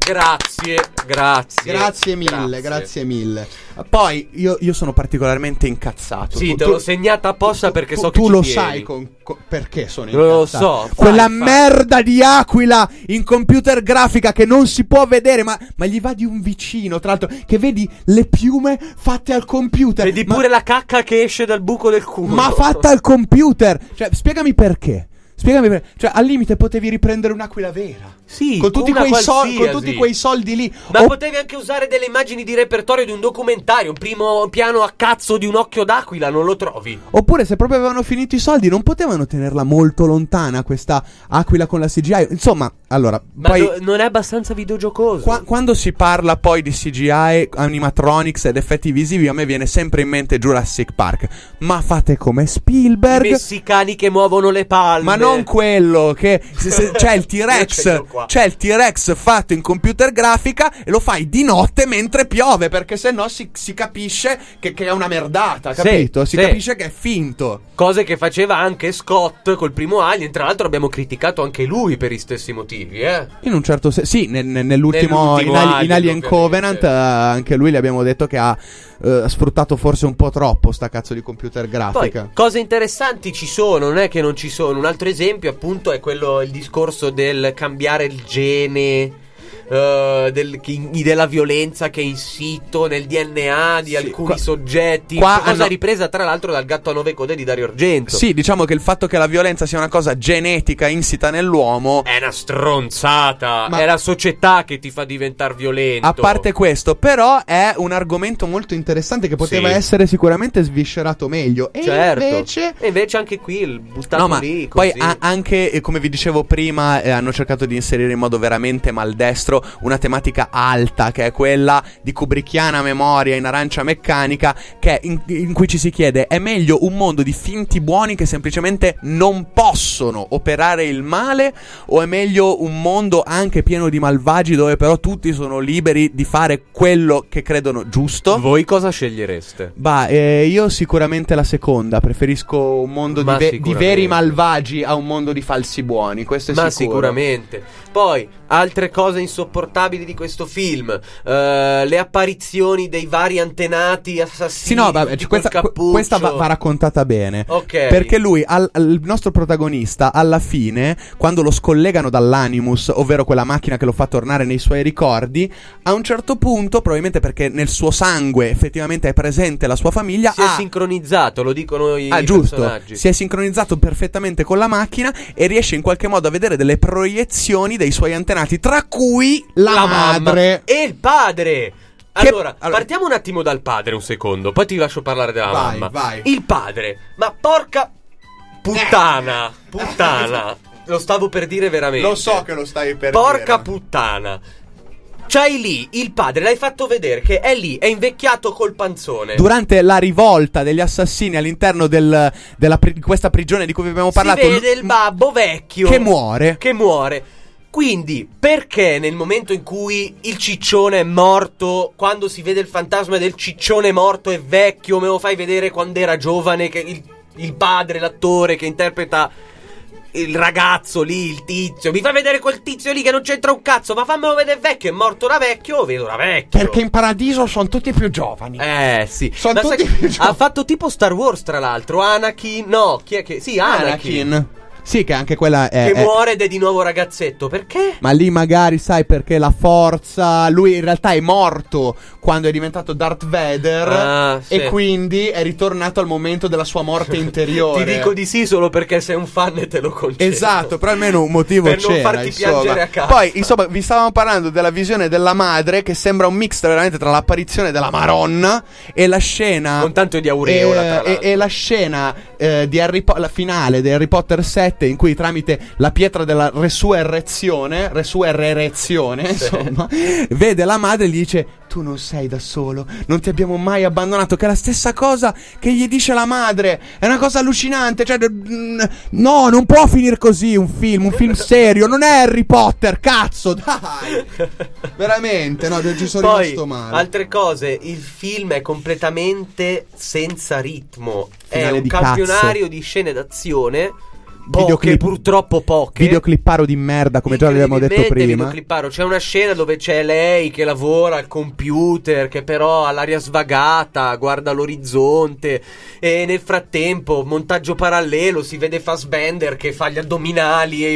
Grazie mille. Poi io sono particolarmente incazzato. Sì, te l'ho segnata apposta perché so che tu ci lo tieni. sai perché sono incazzato. Lo so. Quella merda di aquila in computer grafica che non si può vedere, ma gli va di un vicino, tra l'altro, che vedi le piume fatte al computer. Vedi pure la cacca che esce dal buco del culo. Ma fatta al computer. Cioè, spiegami perché. Cioè, al limite potevi riprendere un'aquila vera. Sì, con tutti quei soldi lì. Ma potevi anche usare delle immagini di repertorio di un documentario. Un primo piano a cazzo di un occhio d'aquila, non lo trovi? Oppure, se proprio avevano finito i soldi, non potevano tenerla molto lontana questa aquila con la CGI. Insomma, allora, ma poi non è abbastanza videogiocoso. Quando si parla poi di CGI, animatronics ed effetti visivi, a me viene sempre in mente Jurassic Park. Ma fate come Spielberg. I messicani che muovono le palme. Ma non quello che c'è il T-Rex. C'è il T-Rex fatto in computer grafica e lo fai di notte mentre piove, perché sennò si capisce che è una merdata, capito? Si capisce che è finto. Cose che faceva anche Scott col primo Alien. Tra l'altro abbiamo criticato anche lui per gli stessi motivi, In un certo senso, sì, nell'ultimo in Alien Covenant, anche lui le abbiamo detto che ha sfruttato forse un po' troppo sta cazzo di computer grafica. Poi, cose interessanti ci sono, non è che non ci sono. Un altro esempio appunto è il discorso del cambiare il gene, della violenza che è insito nel DNA di alcuni soggetti. Cosa ripresa tra l'altro dal Gatto a 9 code di Dario Argento. Sì, diciamo che il fatto che la violenza sia una cosa genetica insita nell'uomo è una stronzata. È la società che ti fa diventare violento. A parte questo, però è un argomento molto interessante che poteva essere sicuramente sviscerato meglio. E invece anche qui buttato lì così. Poi anche, come vi dicevo prima, hanno cercato di inserire in modo veramente maldestro una tematica alta, che è quella di kubrickiana memoria in arancia meccanica, che in cui ci si chiede: è meglio un mondo di finti buoni che semplicemente non possono operare il male, o è meglio un mondo anche pieno di malvagi dove però tutti sono liberi di fare quello che credono giusto? Voi cosa scegliereste? Io sicuramente la seconda. Preferisco un mondo di veri malvagi a un mondo di falsi buoni, questo è sicuro. Sicuramente. Poi altre cose insopportabili di questo film, le apparizioni dei vari antenati assassini. Sì, questa va raccontata bene. Ok. Perché lui, il nostro protagonista, alla fine, quando lo scollegano dall'Animus, ovvero quella macchina che lo fa tornare nei suoi ricordi, a un certo punto, probabilmente perché nel suo sangue effettivamente è presente la sua famiglia, si è sincronizzato, lo dicono i personaggi. Si è sincronizzato perfettamente con la macchina e riesce in qualche modo a vedere delle proiezioni dei suoi antenati, tra cui la madre e il padre. Allora, partiamo un attimo dal padre, un secondo, poi ti lascio parlare della mamma. Vai. Il padre, ma porca puttana, lo stavo per dire veramente. Lo so che lo stai per porca puttana. C'hai lì il padre, l'hai fatto vedere che è lì, è invecchiato col panzone. Durante la rivolta degli assassini all'interno di questa prigione di cui vi abbiamo parlato, si vede il babbo vecchio che muore. Quindi, perché nel momento in cui il ciccione è morto, quando si vede il fantasma del ciccione morto e vecchio, me lo fai vedere quando era giovane, che il padre, l'attore che interpreta il ragazzo lì, il tizio, mi fai vedere quel tizio lì che non c'entra un cazzo, ma fammelo vedere vecchio, è morto da vecchio, lo vedo da vecchio. Perché in paradiso sono tutti più giovani. Sì. Sono tutti più giovani. Ha fatto tipo Star Wars, tra l'altro. Anakin, no, chi è che... Sì, Anakin. Sì, che anche quella è... Che muore ed è di nuovo ragazzetto, perché? Ma lì magari, sai, perché la forza... Lui in realtà è morto quando è diventato Darth Vader, e quindi è ritornato al momento della sua morte interiore. Ti dico di sì solo perché sei un fan e te lo concedo. Esatto, però almeno un motivo per c'era, non farti piangere a casa. Poi, insomma, vi stavamo parlando della visione della madre, che sembra un mix veramente tra l'apparizione della Maronna e la scena... Con tanto di aureola, tra l'altro. E la scena di la finale di Harry Potter 7, in cui tramite la pietra della resurrezione, insomma, vede la madre e gli dice: tu non sei da solo, non ti abbiamo mai abbandonato, che è la stessa cosa che gli dice la madre. È una cosa allucinante, cioè no, non può finire così un film serio, non è Harry Potter, cazzo, dai. Veramente, no, ci sono rimasto male. Altre cose, il film è completamente senza ritmo, Finale è un di campionario cazzo. di scene d'azione Poche, purtroppo poche. Videoclipparo di merda, come già avevamo detto prima. Videoclipparo. C'è una scena dove c'è lei che lavora al computer, che però ha l'aria svagata, guarda l'orizzonte, e nel frattempo, montaggio parallelo, si vede Fassbender che fa gli addominali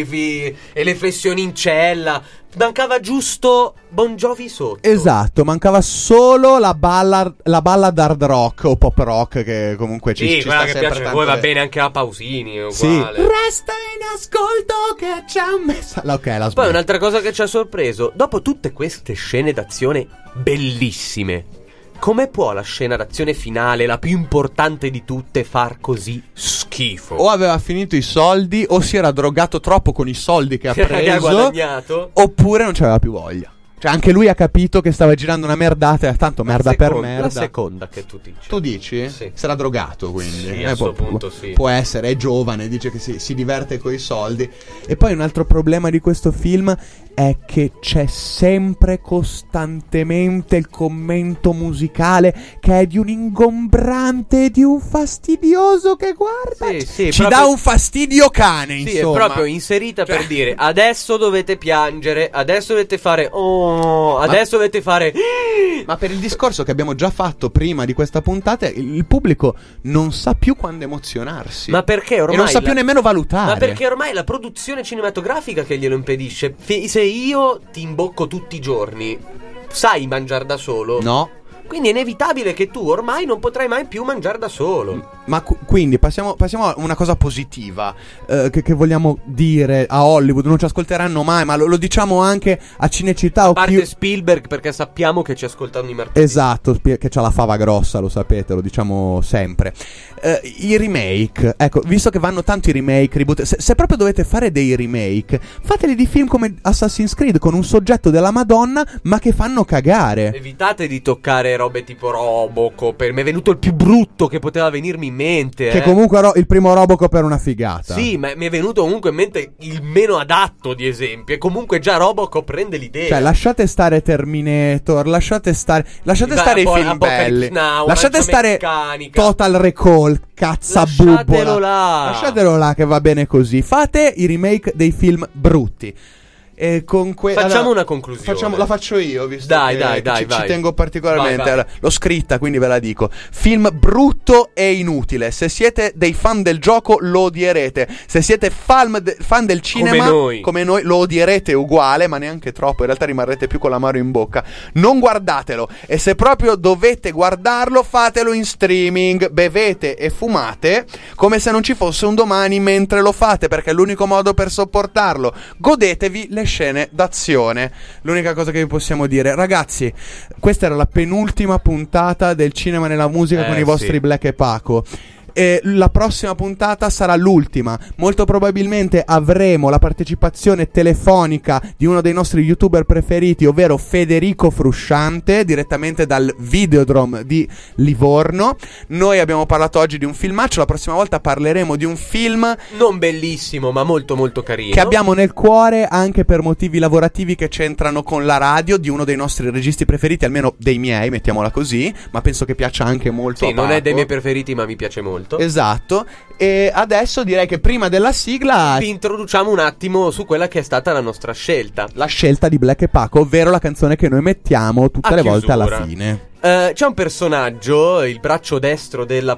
e le flessioni in cella. Mancava giusto Bon Jovi sotto. Esatto, mancava solo la ballad hard rock o pop rock, che comunque ci sta che sempre piace a tanto. voi, va bene anche a Pausini, è uguale. Sì. Resta in ascolto che c'è un messaggio. Ok, la Poi smetto. un'altra cosa che ci ha sorpreso, dopo tutte queste scene d'azione bellissime, come può la scena d'azione finale, la più importante di tutte, far così schifo? O aveva finito i soldi, o si era drogato troppo con i soldi che ha Che ha preso, guadagnato, oppure non c'aveva più voglia. Cioè anche lui ha capito che stava girando una merdata, e tanto merda per merda. La seconda che tu dici. Tu dici? Sì. Sarà drogato, quindi. Sì, a sto punto sì. Può essere, è giovane, dice che si diverte coi soldi. E poi un altro problema di questo film è che c'è sempre costantemente il commento musicale che è di un ingombrante, di un fastidioso che guarda. Sì, ci proprio, dà un fastidio cane, sì, insomma. è proprio inserita per dire adesso dovete piangere, adesso dovete fare adesso dovete fare. Ma per il discorso che abbiamo già fatto prima di questa puntata, il pubblico non sa più quando emozionarsi. Ma perché ormai e non sa più nemmeno valutare. Ma perché ormai è la produzione cinematografica che glielo impedisce. Se io ti imbocco tutti i giorni, sai mangiare da solo? No. Quindi è inevitabile che tu ormai non potrai mai più mangiare da solo. Ma quindi passiamo a una cosa positiva che vogliamo dire a Hollywood. Non ci ascolteranno mai, ma lo diciamo anche a Cinecittà. A parte Spielberg, perché sappiamo che ci ascoltano i martedì. Esatto, che c'ha la fava grossa, lo sapete, lo diciamo sempre. I remake, ecco, visto che vanno tanto i remake, reboot, se proprio dovete fare dei remake, fateli di film come Assassin's Creed, con un soggetto della Madonna, ma che fanno cagare. Evitate di toccare robe tipo Robocop. Mi è venuto il più brutto che poteva venirmi in mente. Che comunque il primo Robocop era una figata. Sì, ma mi è venuto comunque in mente il meno adatto di esempio. E comunque già Robocop rende l'idea. Cioè, lasciate stare lasciate stare i film belli. Now, lasciate stare Meccanica. Total Recall, cazzabubola. Lasciatelo là che va bene così. Fate i remake dei film brutti. E con facciamo una conclusione. La faccio io, visto dai, ci vai. tengo particolarmente. Vai. Allora, l'ho scritta, quindi ve la dico. Film brutto e inutile. Se siete dei fan del gioco lo odierete. Se siete fan del cinema come noi lo odierete uguale, ma neanche troppo. In realtà rimarrete più con l'amaro in bocca. Non guardatelo. E se proprio dovete guardarlo, fatelo in streaming. Bevete e fumate come se non ci fosse un domani mentre lo fate, perché è l'unico modo per sopportarlo. Godetevi le scene d'azione. L'unica cosa che vi possiamo dire, ragazzi, questa era la penultima puntata del Cinema nella Musica con i vostri Black e Paco. E la prossima puntata sarà l'ultima. Molto probabilmente avremo la partecipazione telefonica di uno dei nostri youtuber preferiti, ovvero Federico Frusciante, direttamente dal Videodrome di Livorno. Noi abbiamo parlato oggi di un filmaccio. La prossima volta parleremo di un film non bellissimo, ma molto molto carino, che abbiamo nel cuore anche per motivi lavorativi che c'entrano con la radio, di uno dei nostri registi preferiti, almeno dei miei, mettiamola così, ma penso che piaccia anche molto a non Paco. è dei miei preferiti, ma mi piace molto. Esatto. E adesso direi che prima della sigla vi introduciamo un attimo su quella che è stata la nostra scelta. La scelta di Black e Paco, ovvero la canzone che noi mettiamo tutte le volte alla fine. C'è un personaggio, il braccio destro della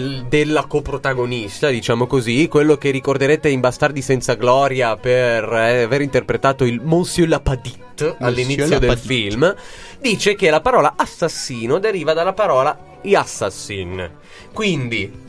coprotagonista, diciamo così, quello che ricorderete in Bastardi senza gloria per aver interpretato il Monsieur Lapadite all'inizio del film. Dice che la parola assassino deriva dalla parola assassin. Quindi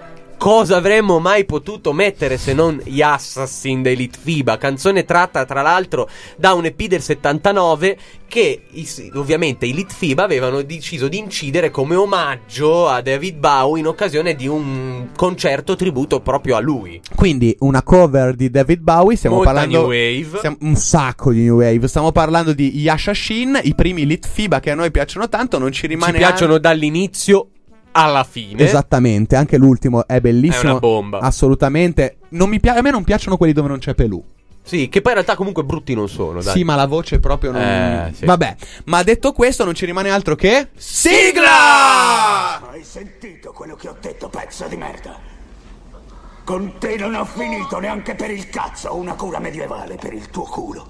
cosa avremmo mai potuto mettere se non gli Assassin dei Litfiba, canzone tratta tra l'altro da un EP del 79 che ovviamente i Litfiba avevano deciso di incidere come omaggio a David Bowie in occasione di un concerto tributo proprio a lui. Quindi una cover di David Bowie, stiamo molta parlando New Wave, un sacco di New Wave, stiamo parlando di Yashashin, i primi Litfiba che a noi piacciono tanto, non ci rimane piacciono dall'inizio alla fine. Esattamente, anche l'ultimo è bellissimo. È una bomba. Assolutamente. A me non piacciono quelli dove non c'è Pelù. Sì, che poi in realtà comunque brutti non sono, dai. Sì, ma la voce proprio non... Sì. Vabbè, ma detto questo non ci rimane altro che... Sigla! Hai sentito quello che ho detto, pezzo di merda? Con te non ho finito neanche per il cazzo. Una cura medievale per il tuo culo.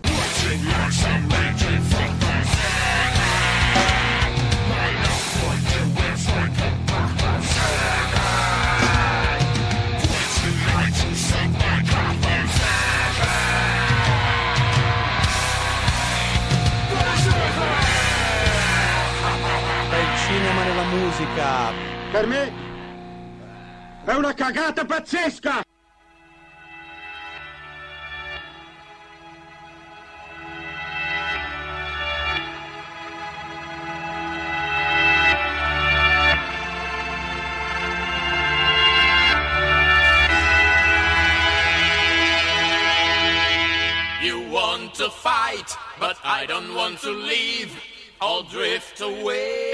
Il cinema nella musica. Per me è una cagata pazzesca! You want to fight, but I don't want to leave. I'll drift away.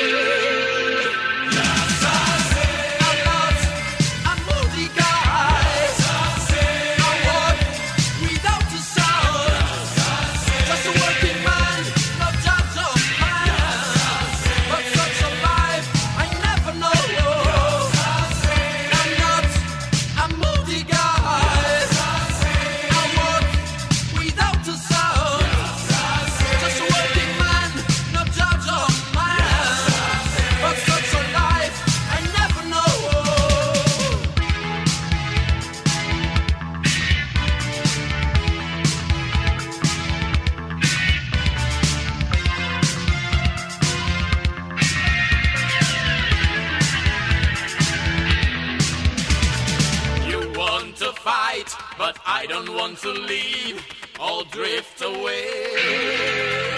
But I don't want to leave, I'll drift away.